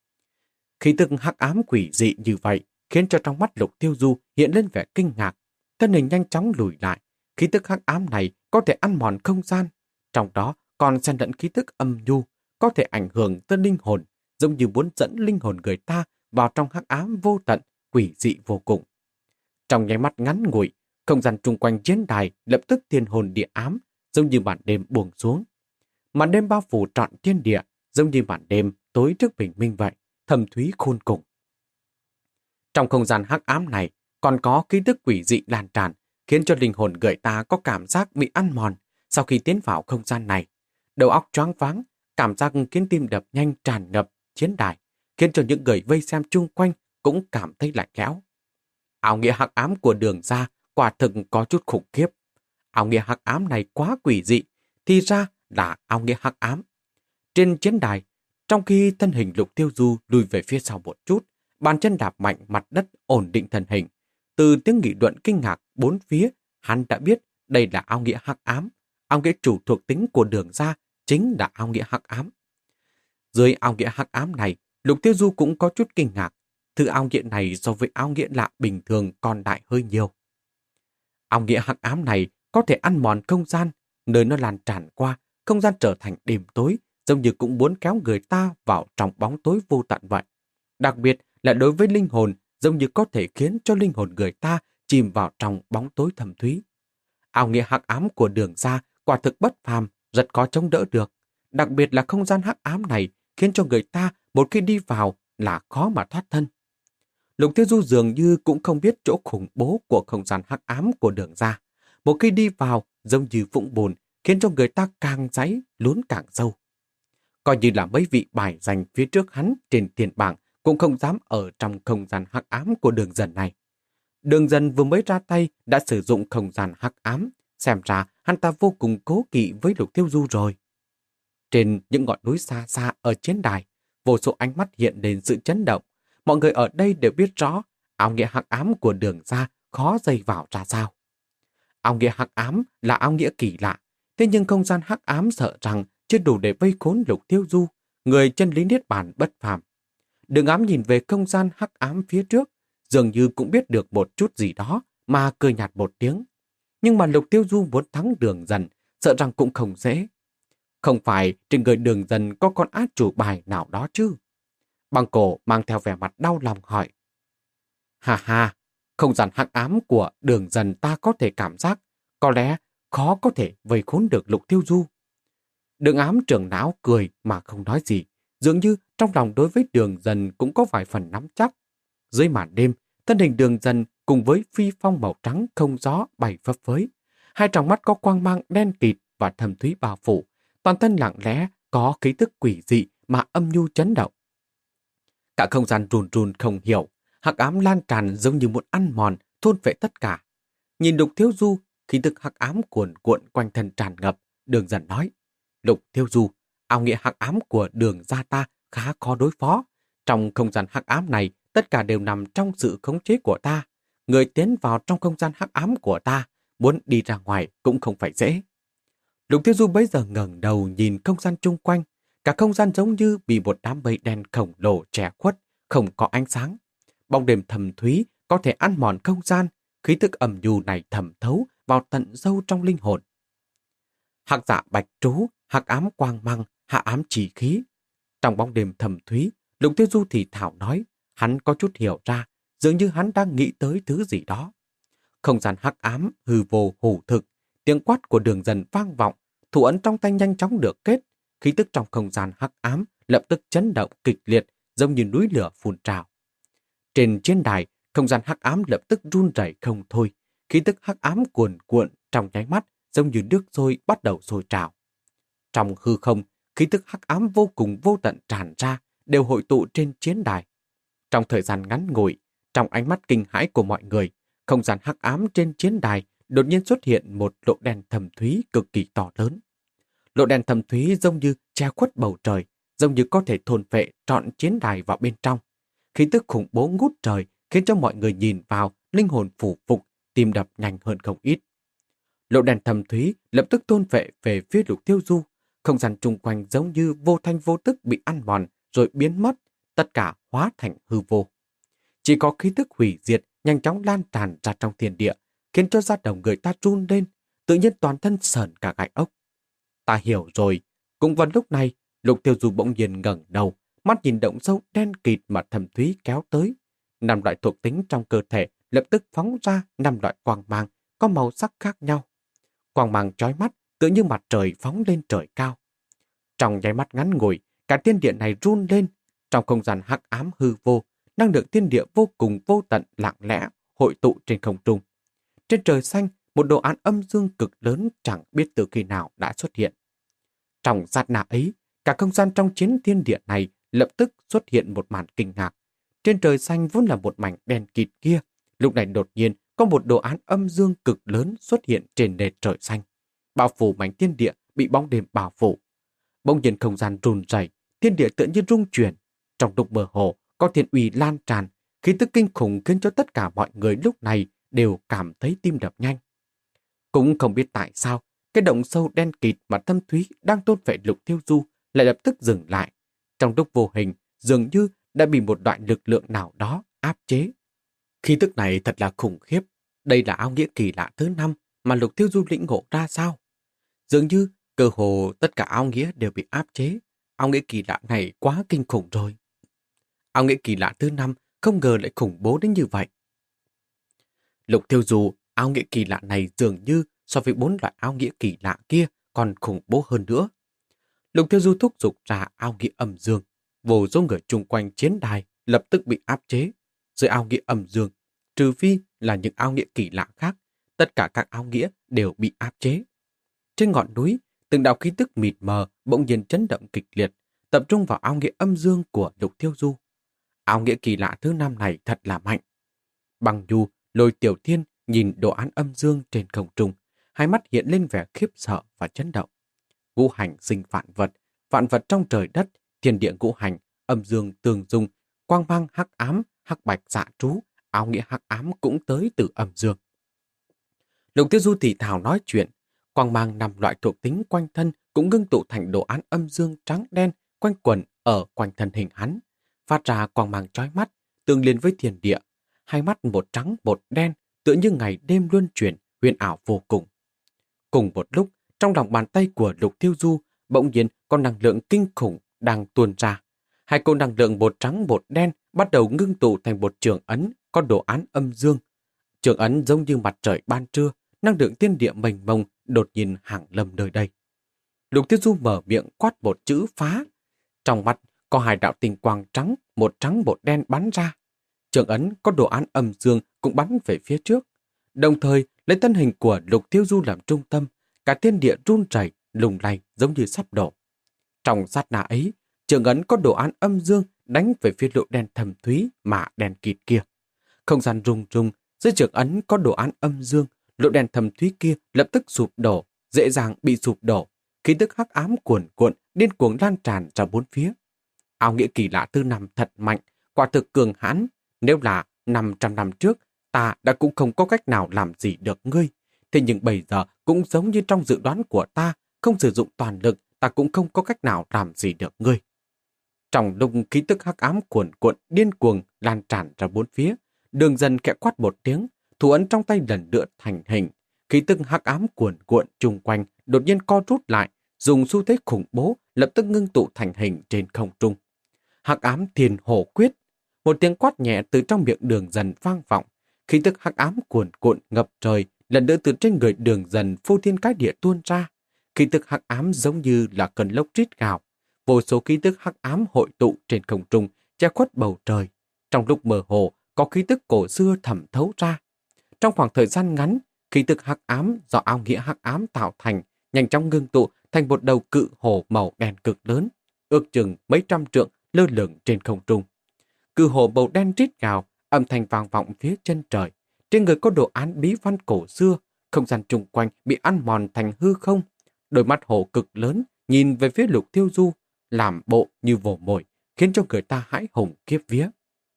Khí tức hắc ám quỷ dị như vậy khiến cho trong mắt Lục Thiêu Du hiện lên vẻ kinh ngạc. Thân hình nhanh chóng lùi lại. Khí tức hắc ám này có thể ăn mòn không gian, trong đó còn xen lẫn khí tức âm nhu, có thể ảnh hưởng tới linh hồn, giống như muốn dẫn linh hồn người ta vào trong hắc ám vô tận, quỷ dị vô cùng. Trong nháy mắt ngắn ngủi, không gian chung quanh chiến đài lập tức thiên hồn địa ám, giống như màn đêm buông xuống. Màn đêm bao phủ trọn thiên địa, giống như màn đêm tối trước bình minh vậy, thâm thúy khôn cùng. Trong không gian hắc ám này còn có khí tức quỷ dị lan tràn, khiến cho linh hồn người ta có cảm giác bị ăn mòn sau khi tiến vào không gian này. Đầu óc choáng váng, cảm giác khiến tim đập nhanh tràn ngập chiến đài, khiến cho những người vây xem chung quanh cũng cảm thấy lạnh lẽo. Áo nghĩa hắc ám của Đường gia quả thực có chút khủng khiếp. Áo nghĩa hắc ám này quá quỷ dị, thì ra là áo nghĩa hắc ám. Trên chiến đài, trong khi thân hình Lục Tiêu Du lùi về phía sau một chút, bàn chân đạp mạnh mặt đất ổn định thân hình. Từ tiếng nghị luận kinh ngạc bốn phía, hắn đã biết đây là áo nghĩa hắc ám. Áo nghĩa chủ thuộc tính của Đường gia chính là áo nghĩa hắc ám. Dưới áo nghĩa hắc ám này, Lục Tiêu Du cũng có chút kinh ngạc. Thứ áo nghĩa này so với áo nghĩa lạ bình thường còn đại hơi nhiều. Áo nghĩa hắc ám này có thể ăn mòn không gian, nơi nó lan tràn qua, không gian trở thành đêm tối, giống như cũng muốn kéo người ta vào trong bóng tối vô tận vậy. Đặc biệt là đối với linh hồn, giống như có thể khiến cho linh hồn người ta chìm vào trong bóng tối thâm thúy. Áo nghĩa hắc ám của Đường gia quả thực bất phàm, rất khó chống đỡ được. Đặc biệt là không gian hắc ám này khiến cho người ta một khi đi vào là khó mà thoát thân. Lục Tiêu Du dường như cũng không biết chỗ khủng bố của không gian hắc ám của Đường gia. Một khi đi vào, giống như vũng bùn, khiến cho người ta càng giãy, lún càng sâu. Coi như là mấy vị bài danh phía trước hắn trên tiền bảng cũng không dám ở trong không gian hắc ám của Đường Dần này. Đường Dần vừa mới ra tay đã sử dụng không gian hắc ám, xem ra hắn ta vô cùng cố kỵ với Lục Tiêu Du rồi. Trên những ngọn núi xa xa ở chiến đài, vô số ánh mắt hiện lên sự chấn động. Mọi người ở đây đều biết rõ áo nghĩa hắc ám của Đường gia khó dây vào ra sao. Áo nghĩa hắc ám là áo nghĩa kỳ lạ, thế nhưng không gian hắc ám sợ rằng chưa đủ để vây khốn Lục Tiêu Du, người chân lý niết bàn bất phàm. Đường Ám nhìn về không gian hắc ám phía trước, dường như cũng biết được một chút gì đó mà cười nhạt một tiếng. Nhưng mà Lục Tiêu Du muốn thắng Đường Dần, sợ rằng cũng không dễ. Không phải trên người Đường Dần có con át chủ bài nào đó chứ? Băng Cổ mang theo vẻ mặt đau lòng hỏi. Hà hà, không gian hắc ám của Đường Dần ta có thể cảm giác, có lẽ khó có thể vây khốn được Lục Tiêu Du. Đường Ám trưởng não cười mà không nói gì, dường như trong lòng đối với Đường Dần cũng có vài phần nắm chắc. Dưới màn đêm, thân hình Đường Dần cùng với phi phong màu trắng không gió bay phấp phới. Hai tròng mắt có quang mang đen kịt và thâm thúy bao phủ, toàn thân lặng lẽ có khí tức quỷ dị mà âm nhu chấn động. Cả không gian run run không hiểu, hắc ám lan tràn giống như muốn ăn mòn, thôn phệ tất cả. Nhìn Lục Thiếu Du, khí tức hắc ám cuồn cuộn quanh thân tràn ngập, Đường Dần nói: Lục Thiếu Du, áo nghĩa hắc ám của Đường gia ta khá khó đối phó. Trong không gian hắc ám này, tất cả đều nằm trong sự khống chế của ta. Người tiến vào trong không gian hắc ám của ta, muốn đi ra ngoài cũng không phải dễ. Lục Thiếu Du bấy giờ ngẩng đầu nhìn không gian chung quanh, cả không gian giống như bị một đám mây đen khổng lồ che khuất, không có ánh sáng. Bóng đêm thầm thúy có thể ăn mòn không gian, khí tức ẩm nhu này thẩm thấu vào tận sâu trong linh hồn. Hắc dạ bạch trú, hắc ám quang mang, hạ ám chỉ khí. Trong bóng đêm thầm thúy, Lục Tiêu Du thì thảo nói, hắn có chút hiểu ra, dường như hắn đang nghĩ tới thứ gì đó. Không gian hắc ám, hư vô hủ thực, tiếng quát của Đường Dần vang vọng, thủ ấn trong tay nhanh chóng được kết, khí tức trong không gian hắc ám lập tức chấn động kịch liệt, giống như núi lửa phun trào. Trên chiến đài, không gian hắc ám lập tức run rẩy không thôi, khí tức hắc ám cuồn cuộn trong nháy mắt, giống như nước sôi bắt đầu sôi trào. Trong hư không, khí tức hắc ám vô cùng vô tận tràn ra, đều hội tụ trên chiến đài. Trong thời gian ngắn ngủi, trong ánh mắt kinh hãi của mọi người, không gian hắc ám trên chiến đài đột nhiên xuất hiện một lỗ đen thâm thúy cực kỳ to lớn. Lỗ đen thâm thúy giống như che khuất bầu trời, giống như có thể thôn phệ trọn chiến đài vào bên trong. Khí tức khủng bố ngút trời khiến cho mọi người nhìn vào, linh hồn phủ phục, tim đập nhanh hơn không ít. Lỗ đen thâm thúy lập tức thôn phệ về phía Lục Tiêu Du, không gian chung quanh giống như vô thanh vô tức bị ăn mòn rồi biến mất, tất cả hóa thành hư vô. Chỉ có khí tức hủy diệt nhanh chóng lan tràn ra trong thiên địa, khiến cho da đầu người ta run lên, tự nhiên toàn thân sởn cả gai ốc. Ta hiểu rồi. Cũng vào lúc này, Lục Tiêu Du bỗng nhiên ngẩng đầu, mắt nhìn động sâu đen kịt mà thâm thúy kéo tới. Năm loại thuộc tính trong cơ thể lập tức phóng ra năm loại quang mang có màu sắc khác nhau. Quang mang chói mắt, tự như mặt trời phóng lên trời cao. Trong nháy mắt ngắn ngủi, cả thiên địa này run lên. Trong không gian hắc ám hư vô, năng lượng thiên địa vô cùng vô tận lặng lẽ hội tụ trên không trung. Trên trời xanh, một đồ án âm dương cực lớn chẳng biết từ khi nào đã xuất hiện. Trong sát na ấy, cả không gian trong chiến thiên địa này lập tức xuất hiện một màn kinh ngạc. Trên trời xanh vốn là một mảnh đen kịt kia, lúc này đột nhiên có một đồ án âm dương cực lớn xuất hiện trên nền trời xanh. Bao phủ mảnh thiên địa bị bóng đêm bao phủ. bỗng nhiên không gian run rẩy, thiên địa tựa như rung chuyển. Trong lúc mơ hồ, có thiên uy lan tràn, khí tức kinh khủng khiến cho tất cả mọi người lúc này đều cảm thấy tim đập nhanh. Cũng không biết tại sao, cái động sâu đen kịt mà Thâm Thúy đang tôn vệ Lục Thiêu Du lại lập tức dừng lại. Trong lúc vô hình, dường như đã bị một loại lực lượng nào đó áp chế. Khí tức này thật là khủng khiếp. Đây là áo nghĩa kỳ lạ thứ năm mà Lục Thiêu Du lĩnh ngộ ra sao? Dường như cơ hồ tất cả áo nghĩa đều bị áp chế. Áo nghĩa kỳ lạ này quá kinh khủng rồi. Áo nghĩa kỳ lạ thứ năm không ngờ lại khủng bố đến như vậy. Lục Thiêu Du, áo nghĩa kỳ lạ này dường như so với bốn loại áo nghĩa kỳ lạ kia còn khủng bố hơn nữa. Lục Thiêu Du thúc giục ra áo nghĩa âm dương, vô số người chung quanh chiến đài lập tức bị áp chế. Dưới áo nghĩa âm dương, trừ phi là những áo nghĩa kỳ lạ khác, tất cả các áo nghĩa đều bị áp chế. Trên ngọn núi, từng đạo khí tức mịt mờ bỗng nhiên chấn động kịch liệt, tập trung vào áo nghĩa âm dương của Lục Thiêu Du. Áo nghĩa kỳ lạ thứ năm này thật là mạnh. Bằng Du, Lôi Tiểu Thiên nhìn đồ án âm dương trên không trung, hai mắt hiện lên vẻ khiếp sợ và chấn động. Ngũ hành sinh vạn vật, vạn vật trong trời đất, thiên địa ngũ hành, âm dương tương dung, quang mang hắc ám, hắc bạch dạ trú, áo nghĩa hắc ám cũng tới từ âm dương. Lục Tiêu Du thì thào nói chuyện, quang mang năm loại thuộc tính quanh thân cũng ngưng tụ thành đồ án âm dương trắng đen quanh quẩn ở quanh thân hình hắn, phát ra quang mang chói mắt, tương liên với thiên địa. Hai mắt một trắng một đen, tựa như ngày đêm luân chuyển, huyền ảo vô cùng. Cùng một lúc, trong lòng bàn tay của Lục Tiêu Du, bỗng nhiên có năng lượng kinh khủng đang tuôn ra. Hai cỗ năng lượng bột trắng bột đen bắt đầu ngưng tụ thành một trường ấn có đồ án âm dương. Trường ấn giống như mặt trời ban trưa, năng lượng thiên địa mênh mông đột nhiên hàng lâm nơi đây. Lục Tiêu Du mở miệng quát một chữ phá. Trong mắt có hai đạo tinh quang trắng, một trắng một đen bắn ra. Trường ấn có đồ án âm dương cũng bắn về phía trước. Đồng thời lấy thân hình của Lục Tiêu Du làm trung tâm, cả thiên địa run rẩy, lung lay giống như sắp đổ. Trong sát na ấy, trường ấn có đồ án âm dương đánh về phía lỗ đen thầm thúy mà đen kịt kia. Không gian rung rung, dưới trường ấn có đồ án âm dương, lỗ đen thầm thúy kia lập tức sụp đổ, dễ dàng bị sụp đổ. Khí tức hắc ám cuồn cuộn, điên cuồng lan tràn ra bốn phía. Áo nghĩa kỳ lạ thứ năm thật mạnh, quả thực cường hãn. Nếu là năm trăm năm trước, ta đã cũng không có cách nào làm gì được ngươi. Thế nhưng bây giờ cũng giống như trong dự đoán của ta, không sử dụng toàn lực, ta cũng không có cách nào làm gì được ngươi. Trong lúc khí tức hắc ám cuồn cuộn điên cuồng lan tràn ra bốn phía, Đường Dần khẽ quát một tiếng, thủ ấn trong tay lần nữa thành hình. Khí tức hắc ám cuồn cuộn chung quanh đột nhiên co rút lại, dùng xu thế khủng bố lập tức ngưng tụ thành hình trên không trung. Hắc ám Thiên Hổ Quyết. Một tiếng quát nhẹ từ trong miệng Đường Dần vang vọng, khí tức hắc ám cuồn cuộn ngập trời lần nữa từ trên người Đường Dần phô thiên cái địa tuôn ra. Khí tức hắc ám giống như là cơn lốc rít gào, vô số khí tức hắc ám hội tụ trên không trung, che khuất bầu trời. Trong lúc mơ hồ, có khí tức cổ xưa thẩm thấu ra. Trong khoảng thời gian ngắn, khí tức hắc ám do áo nghĩa hắc ám tạo thành, nhanh chóng ngưng tụ thành một đầu cự hổ màu đen cực lớn, ước chừng mấy trăm trượng lơ lửng trên không trung. Cự hổ màu đen rít gào, âm thanh vang vọng phía chân trời. Trên người có đồ án bí văn cổ xưa, không gian chung quanh bị ăn mòn thành hư không. Đôi mắt hổ cực lớn nhìn về phía Lục Tiêu Du, làm bộ như vồ mồi, khiến cho người ta hãi hùng khiếp vía.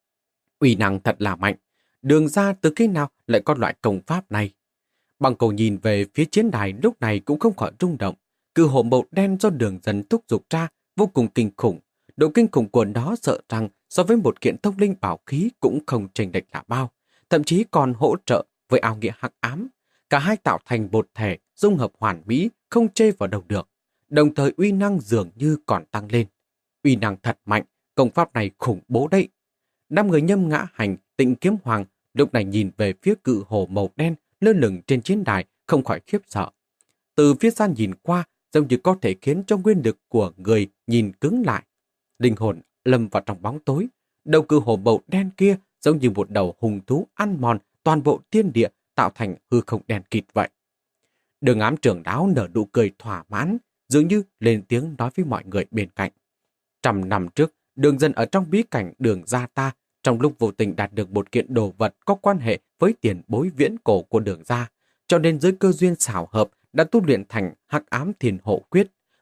Uy năng thật là mạnh, Đường ra từ khi nào lại có loại công pháp này? Bằng cầu nhìn về phía chiến đài lúc này cũng không khỏi rung động. Cự hổ màu đen do Đường Dần thúc giục ra vô cùng kinh khủng. Độ kinh khủng của nó sợ rằng so với một kiện thông linh bảo khí cũng không chênh lệch là bao, thậm chí còn hỗ trợ với áo nghĩa hắc ám. Cả hai tạo thành một thể dung hợp hoàn mỹ, không chê vào đâu được. Đồng thời uy năng dường như còn tăng lên. Uy năng thật mạnh, công pháp này khủng bố đấy. Năm người Nhâm Ngã Hành, Tịnh Kiếm Hoàng lúc này nhìn về phía cự hổ màu đen lơ lửng trên chiến đài, không khỏi khiếp sợ. Từ phía xa nhìn qua, giống như có thể khiến cho nguyên lực của người nhìn cứng lại. Linh hồn lâm vào trong bóng tối. Đầu cự hổ màu đen kia giống như một đầu hùng thú ăn mòn toàn bộ thiên địa, tạo thành hư không đen kịt vậy. Đường Ám trưởng đáo nở nụ cười thỏa mãn, dường như lên tiếng nói với mọi người bên cạnh. Trăm năm trước, Đường Dần ở trong bí cảnh Đường gia ta, trong lúc vô tình đạt được một kiện đồ vật có quan hệ với tiền bối viễn cổ của Đường gia, cho nên dưới cơ duyên xảo hợp đã tu luyện thành Hắc Ám Thiên Hổ Quyết,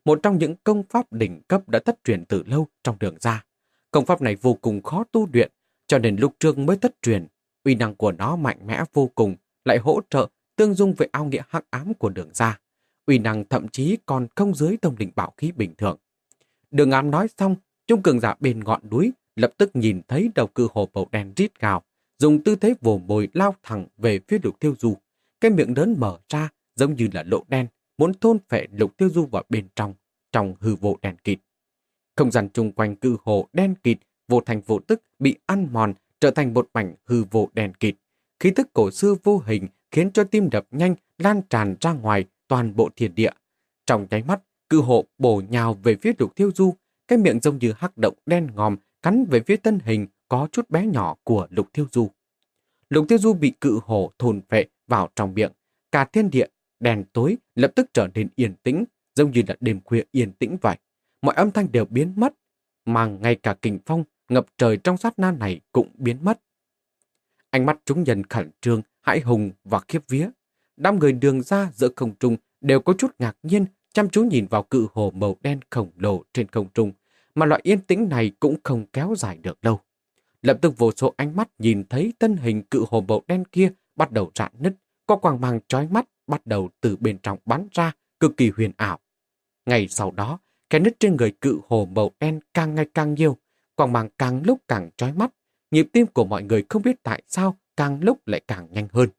một trong những công pháp đỉnh cấp đã thất truyền từ lâu trong Đường gia. Công pháp này vô cùng khó tu luyện, cho nên lúc trước mới thất truyền. Uy năng của nó mạnh mẽ vô cùng, lại hỗ trợ tương dung với ao nghĩa hắc ám của Đường gia. Uy năng thậm chí còn không dưới tông linh bảo khí bình thường. Đường Ám nói xong, chúng cường giả bên ngọn núi lập tức nhìn thấy đầu cự hồ màu đen rít gào, dùng tư thế vồ mồi lao thẳng về phía Lục Tiêu Du. Cái miệng lớn mở ra giống như là lỗ đen, muốn thôn phệ Lục Tiêu Du vào bên trong, trong hư vô đen kịt. Không gian chung quanh cự hồ đen kịt, vô thành vô tức bị ăn mòn, trở thành một mảnh hư vô đen kịt. Khí tức cổ xưa vô hình khiến cho tim đập nhanh lan tràn ra ngoài toàn bộ thiên địa. Trong nháy mắt, cự hồ bổ nhào về phía Lục Tiêu Du, cái miệng giống như hắc động đen ngòm cắn về phía thân hình có chút bé nhỏ của Lục Tiêu Du. Lục Tiêu Du bị cự hồ thôn phệ vào trong miệng, cả thiên địa đèn tối lập tức trở nên yên tĩnh, giống như là đêm khuya yên tĩnh vậy. Mọi âm thanh đều biến mất, mà ngay cả kình phong ngập trời trong sát na này cũng biến mất. Ánh mắt chúng nhân khẩn trương, hãi hùng và khiếp vía. Đám người Đường gia giữa không trung đều có chút ngạc nhiên, chăm chú nhìn vào cự hồ màu đen khổng lồ trên không trung, mà loại yên tĩnh này cũng không kéo dài được lâu. Lập tức vô số ánh mắt nhìn thấy thân hình cự hồ màu đen kia bắt đầu rạn nứt, có quang mang chói mắt bắt đầu từ bên trong bắn ra, cực kỳ huyền ảo. Ngày sau đó, cái nứt trên người cự hồ màu đen càng ngày càng nhiều, quang mang càng lúc càng chói mắt, nhịp tim của mọi người không biết tại sao càng lúc lại càng nhanh hơn.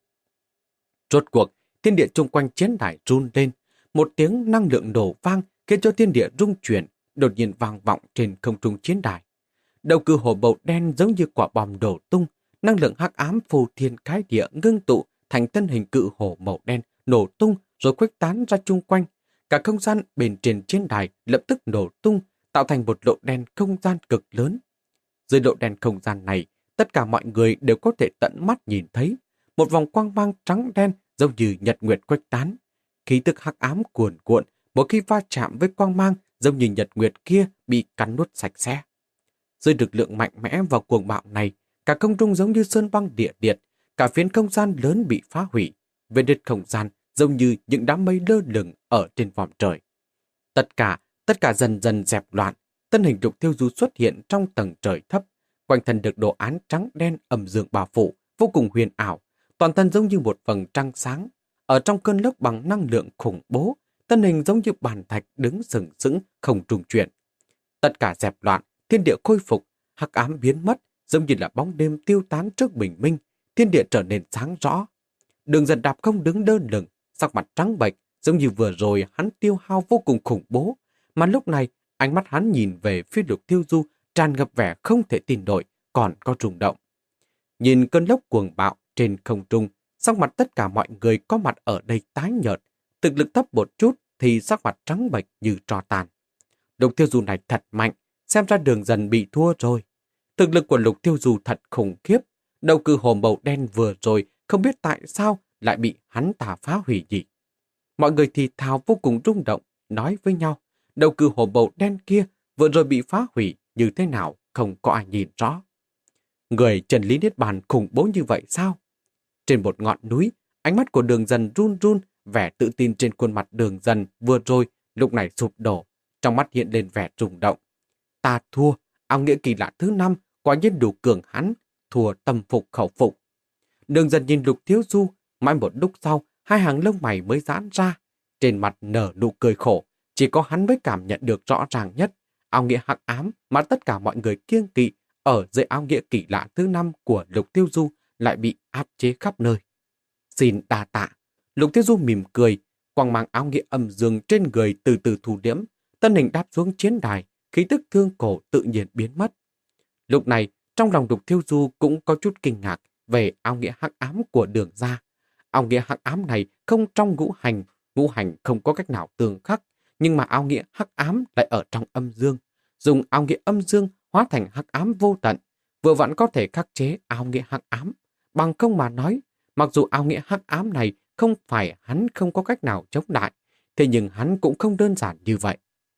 Rốt cuộc, thiên địa chung quanh chiến đài run lên, một tiếng năng lượng nổ vang khiến cho thiên địa rung chuyển, đột nhiên vang vọng trên không trung chiến đài. Đầu cự hồ màu đen giống như quả bom đổ tung, năng lượng hắc ám phù thiên khái địa ngưng tụ thành thân hình cự hồ màu đen nổ tung rồi khuếch tán ra chung quanh. Cả không gian bên trên chiến đài lập tức nổ tung, tạo thành một lỗ đen không gian cực lớn. Dưới lỗ đen không gian này, tất cả mọi người đều có thể tận mắt nhìn thấy một vòng quang mang trắng đen giống như nhật nguyệt khuếch tán. Khí tức hắc ám cuồn cuộn, một khi va chạm với quang mang giống như nhật nguyệt kia bị cắn nuốt sạch sẽ. Dưới lực lượng mạnh mẽ và cuồng bạo này, cả không trung giống như sơn băng địa liệt, cả phiến không gian lớn bị phá hủy, vết nứt không gian giống như những đám mây lơ lửng ở trên vòm trời. Tất cả, tất cả dần dần dẹp loạn, thân hình Lục Tiêu Du xuất hiện trong tầng trời thấp, quanh thân được đồ án trắng đen ẩm dương bao phủ, vô cùng huyền ảo, toàn thân giống như một vầng trăng sáng. Ở trong cơn lốc bằng năng lượng khủng bố, thân hình giống như bàn thạch đứng sừng sững không trùng chuyển. Tất cả dẹp loạn, thiên địa khôi phục, hắc ám biến mất, giống như là bóng đêm tiêu tán trước bình minh, thiên địa trở nên sáng rõ. Đường Dần đạp không đứng đơn lửng, sắc mặt trắng bệch, giống như vừa rồi hắn tiêu hao vô cùng khủng bố, mà lúc này ánh mắt hắn nhìn về phía Lục Tiêu Du tràn ngập vẻ không thể tin nổi, còn có rung động. Nhìn cơn lốc cuồng bạo trên không trung, sắc mặt tất cả mọi người có mặt ở đây tái nhợt, thực lực thấp một chút thì sắc mặt trắng bệch như tro tàn. Lục Tiêu Du này thật mạnh, xem ra Đường Dần bị thua rồi. Thực lực của Lục Tiêu Du thật khủng khiếp, đầu cự hồ màu đen vừa rồi không biết tại sao lại bị hắn ta phá hủy gì. Mọi người thì thào vô cùng rung động, nói với nhau, đầu cự hồ màu đen kia vừa rồi bị phá hủy như thế nào không có ai nhìn rõ. Người Trần Lý Niết Bàn khủng bố như vậy sao? Trên một ngọn núi, ánh mắt của Đường Dần run run, vẻ tự tin trên khuôn mặt Đường Dần vừa rồi lúc này sụp đổ, trong mắt hiện lên vẻ rung động. Ta thua, áo nghĩa kỳ lạ thứ năm, quả nhiên đủ cường hãn, thua tâm phục khẩu phục. Đường Dần nhìn Lục Thiếu Du, mãi một lúc sau, hai hàng lông mày mới giãn ra, trên mặt nở nụ cười khổ, chỉ có hắn mới cảm nhận được rõ ràng nhất, áo nghĩa hắc ám mà tất cả mọi người kiêng kỵ ở dưới áo nghĩa kỳ lạ thứ năm của Lục Tiêu Du lại bị áp chế khắp nơi. Xin đa tạ. Lục Tiêu Du mỉm cười, quang mang áo nghĩa âm dương trên người từ từ thu liễm, thân hình đáp xuống chiến đài, khí tức thương cổ tự nhiên biến mất. Lúc này, trong lòng Lục Tiêu Du cũng có chút kinh ngạc về áo nghĩa hắc ám của Đường gia. Áo nghĩa hắc ám này không trong ngũ hành, ngũ hành không có cách nào tương khắc, nhưng mà áo nghĩa hắc ám lại ở trong âm dương. Dùng áo nghĩa âm dương hóa thành hắc ám vô tận, vừa vẫn có thể khắc chế áo nghĩa hắc ám. Bằng không mà nói, mặc dù áo nghĩa hắc ám này không phải hắn không có cách nào chống lại, thế nhưng hắn cũng không đơn giản như vậy.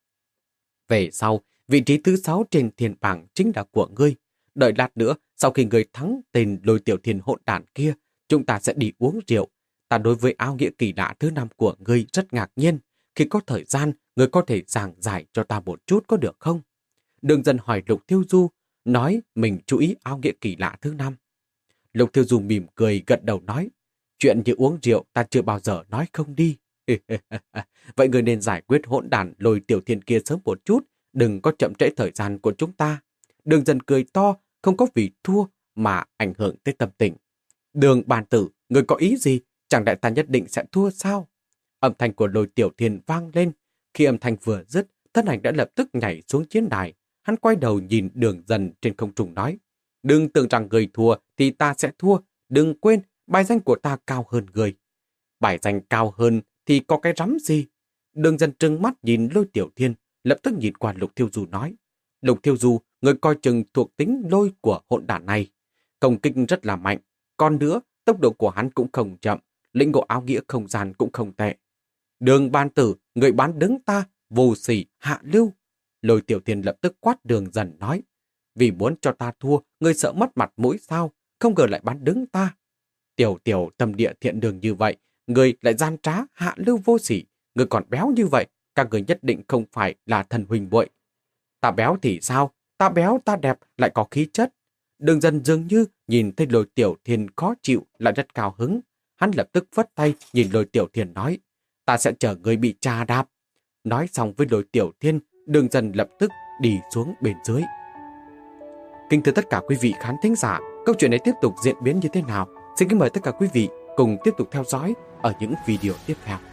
Về sau, vị trí thứ sáu trên thiên bảng chính là của ngươi. Đợi lát nữa, sau khi ngươi thắng tên Lôi Tiểu Thiên hỗn đản kia, chúng ta sẽ đi uống rượu. Ta đối với áo nghĩa kỳ lạ thứ năm của ngươi rất ngạc nhiên. Khi có thời gian, người có thể giảng giải cho ta một chút có được không? Đường Dân hỏi Lục Thiêu Du, nói mình chú ý áo nghĩa kỳ lạ thứ năm. Lục Thiêu Du mỉm cười gật đầu nói, chuyện như uống rượu ta chưa bao giờ nói không đi. Vậy người nên giải quyết hỗn đản Lôi Tiểu Thiên kia sớm một chút, đừng có chậm trễ thời gian của chúng ta. Đường Dân cười to, không có vì thua mà ảnh hưởng tới tâm tình. Đường bàn tử, người có ý gì? Chẳng đại ta nhất định sẽ thua sao? Âm thanh của Lôi Tiểu Thiên vang lên. Khi âm thanh vừa dứt, thân ảnh đã lập tức nhảy xuống chiến đài. Hắn quay đầu nhìn Đường Dần trên không trung nói, đừng tưởng rằng người thua thì ta sẽ thua. Đừng quên, bài danh của ta cao hơn người. Bài danh cao hơn thì có cái rắm gì? Đường Dần trừng mắt nhìn Lôi Tiểu Thiên, lập tức nhìn qua Lục Thiêu Du nói, Lục Thiêu Du, người coi chừng thuộc tính lôi của hỗn đản này. Công kích rất là mạnh. Còn nữa, tốc độ của hắn cũng không chậm, lĩnh ngộ áo nghĩa không gian cũng không tệ. Đường ban tử, người bán đứng ta, vô sỉ, hạ lưu. Lôi Tiểu Thiên lập tức quát Đường Dần nói, vì muốn cho ta thua, người sợ mất mặt mũi sao, không ngờ lại bán đứng ta. Tiểu tiểu tâm địa thiện đường như vậy, người lại gian trá, hạ lưu vô sỉ, người còn béo như vậy, các người nhất định không phải là thần huynh muội. Ta béo thì sao? Ta béo, ta đẹp, lại có khí chất. Đường Dần dường như nhìn thấy Lôi Tiểu Thiên khó chịu lại rất cao hứng. Hắn lập tức vất tay nhìn Lôi Tiểu Thiên nói, ta sẽ chờ người bị trà đạp. Nói xong với Lôi Tiểu Thiên, Đường Dần lập tức đi xuống bên dưới. Kính thưa tất cả quý vị khán thính giả, câu chuyện này tiếp tục diễn biến như thế nào? Xin kính mời tất cả quý vị cùng tiếp tục theo dõi ở những video tiếp theo.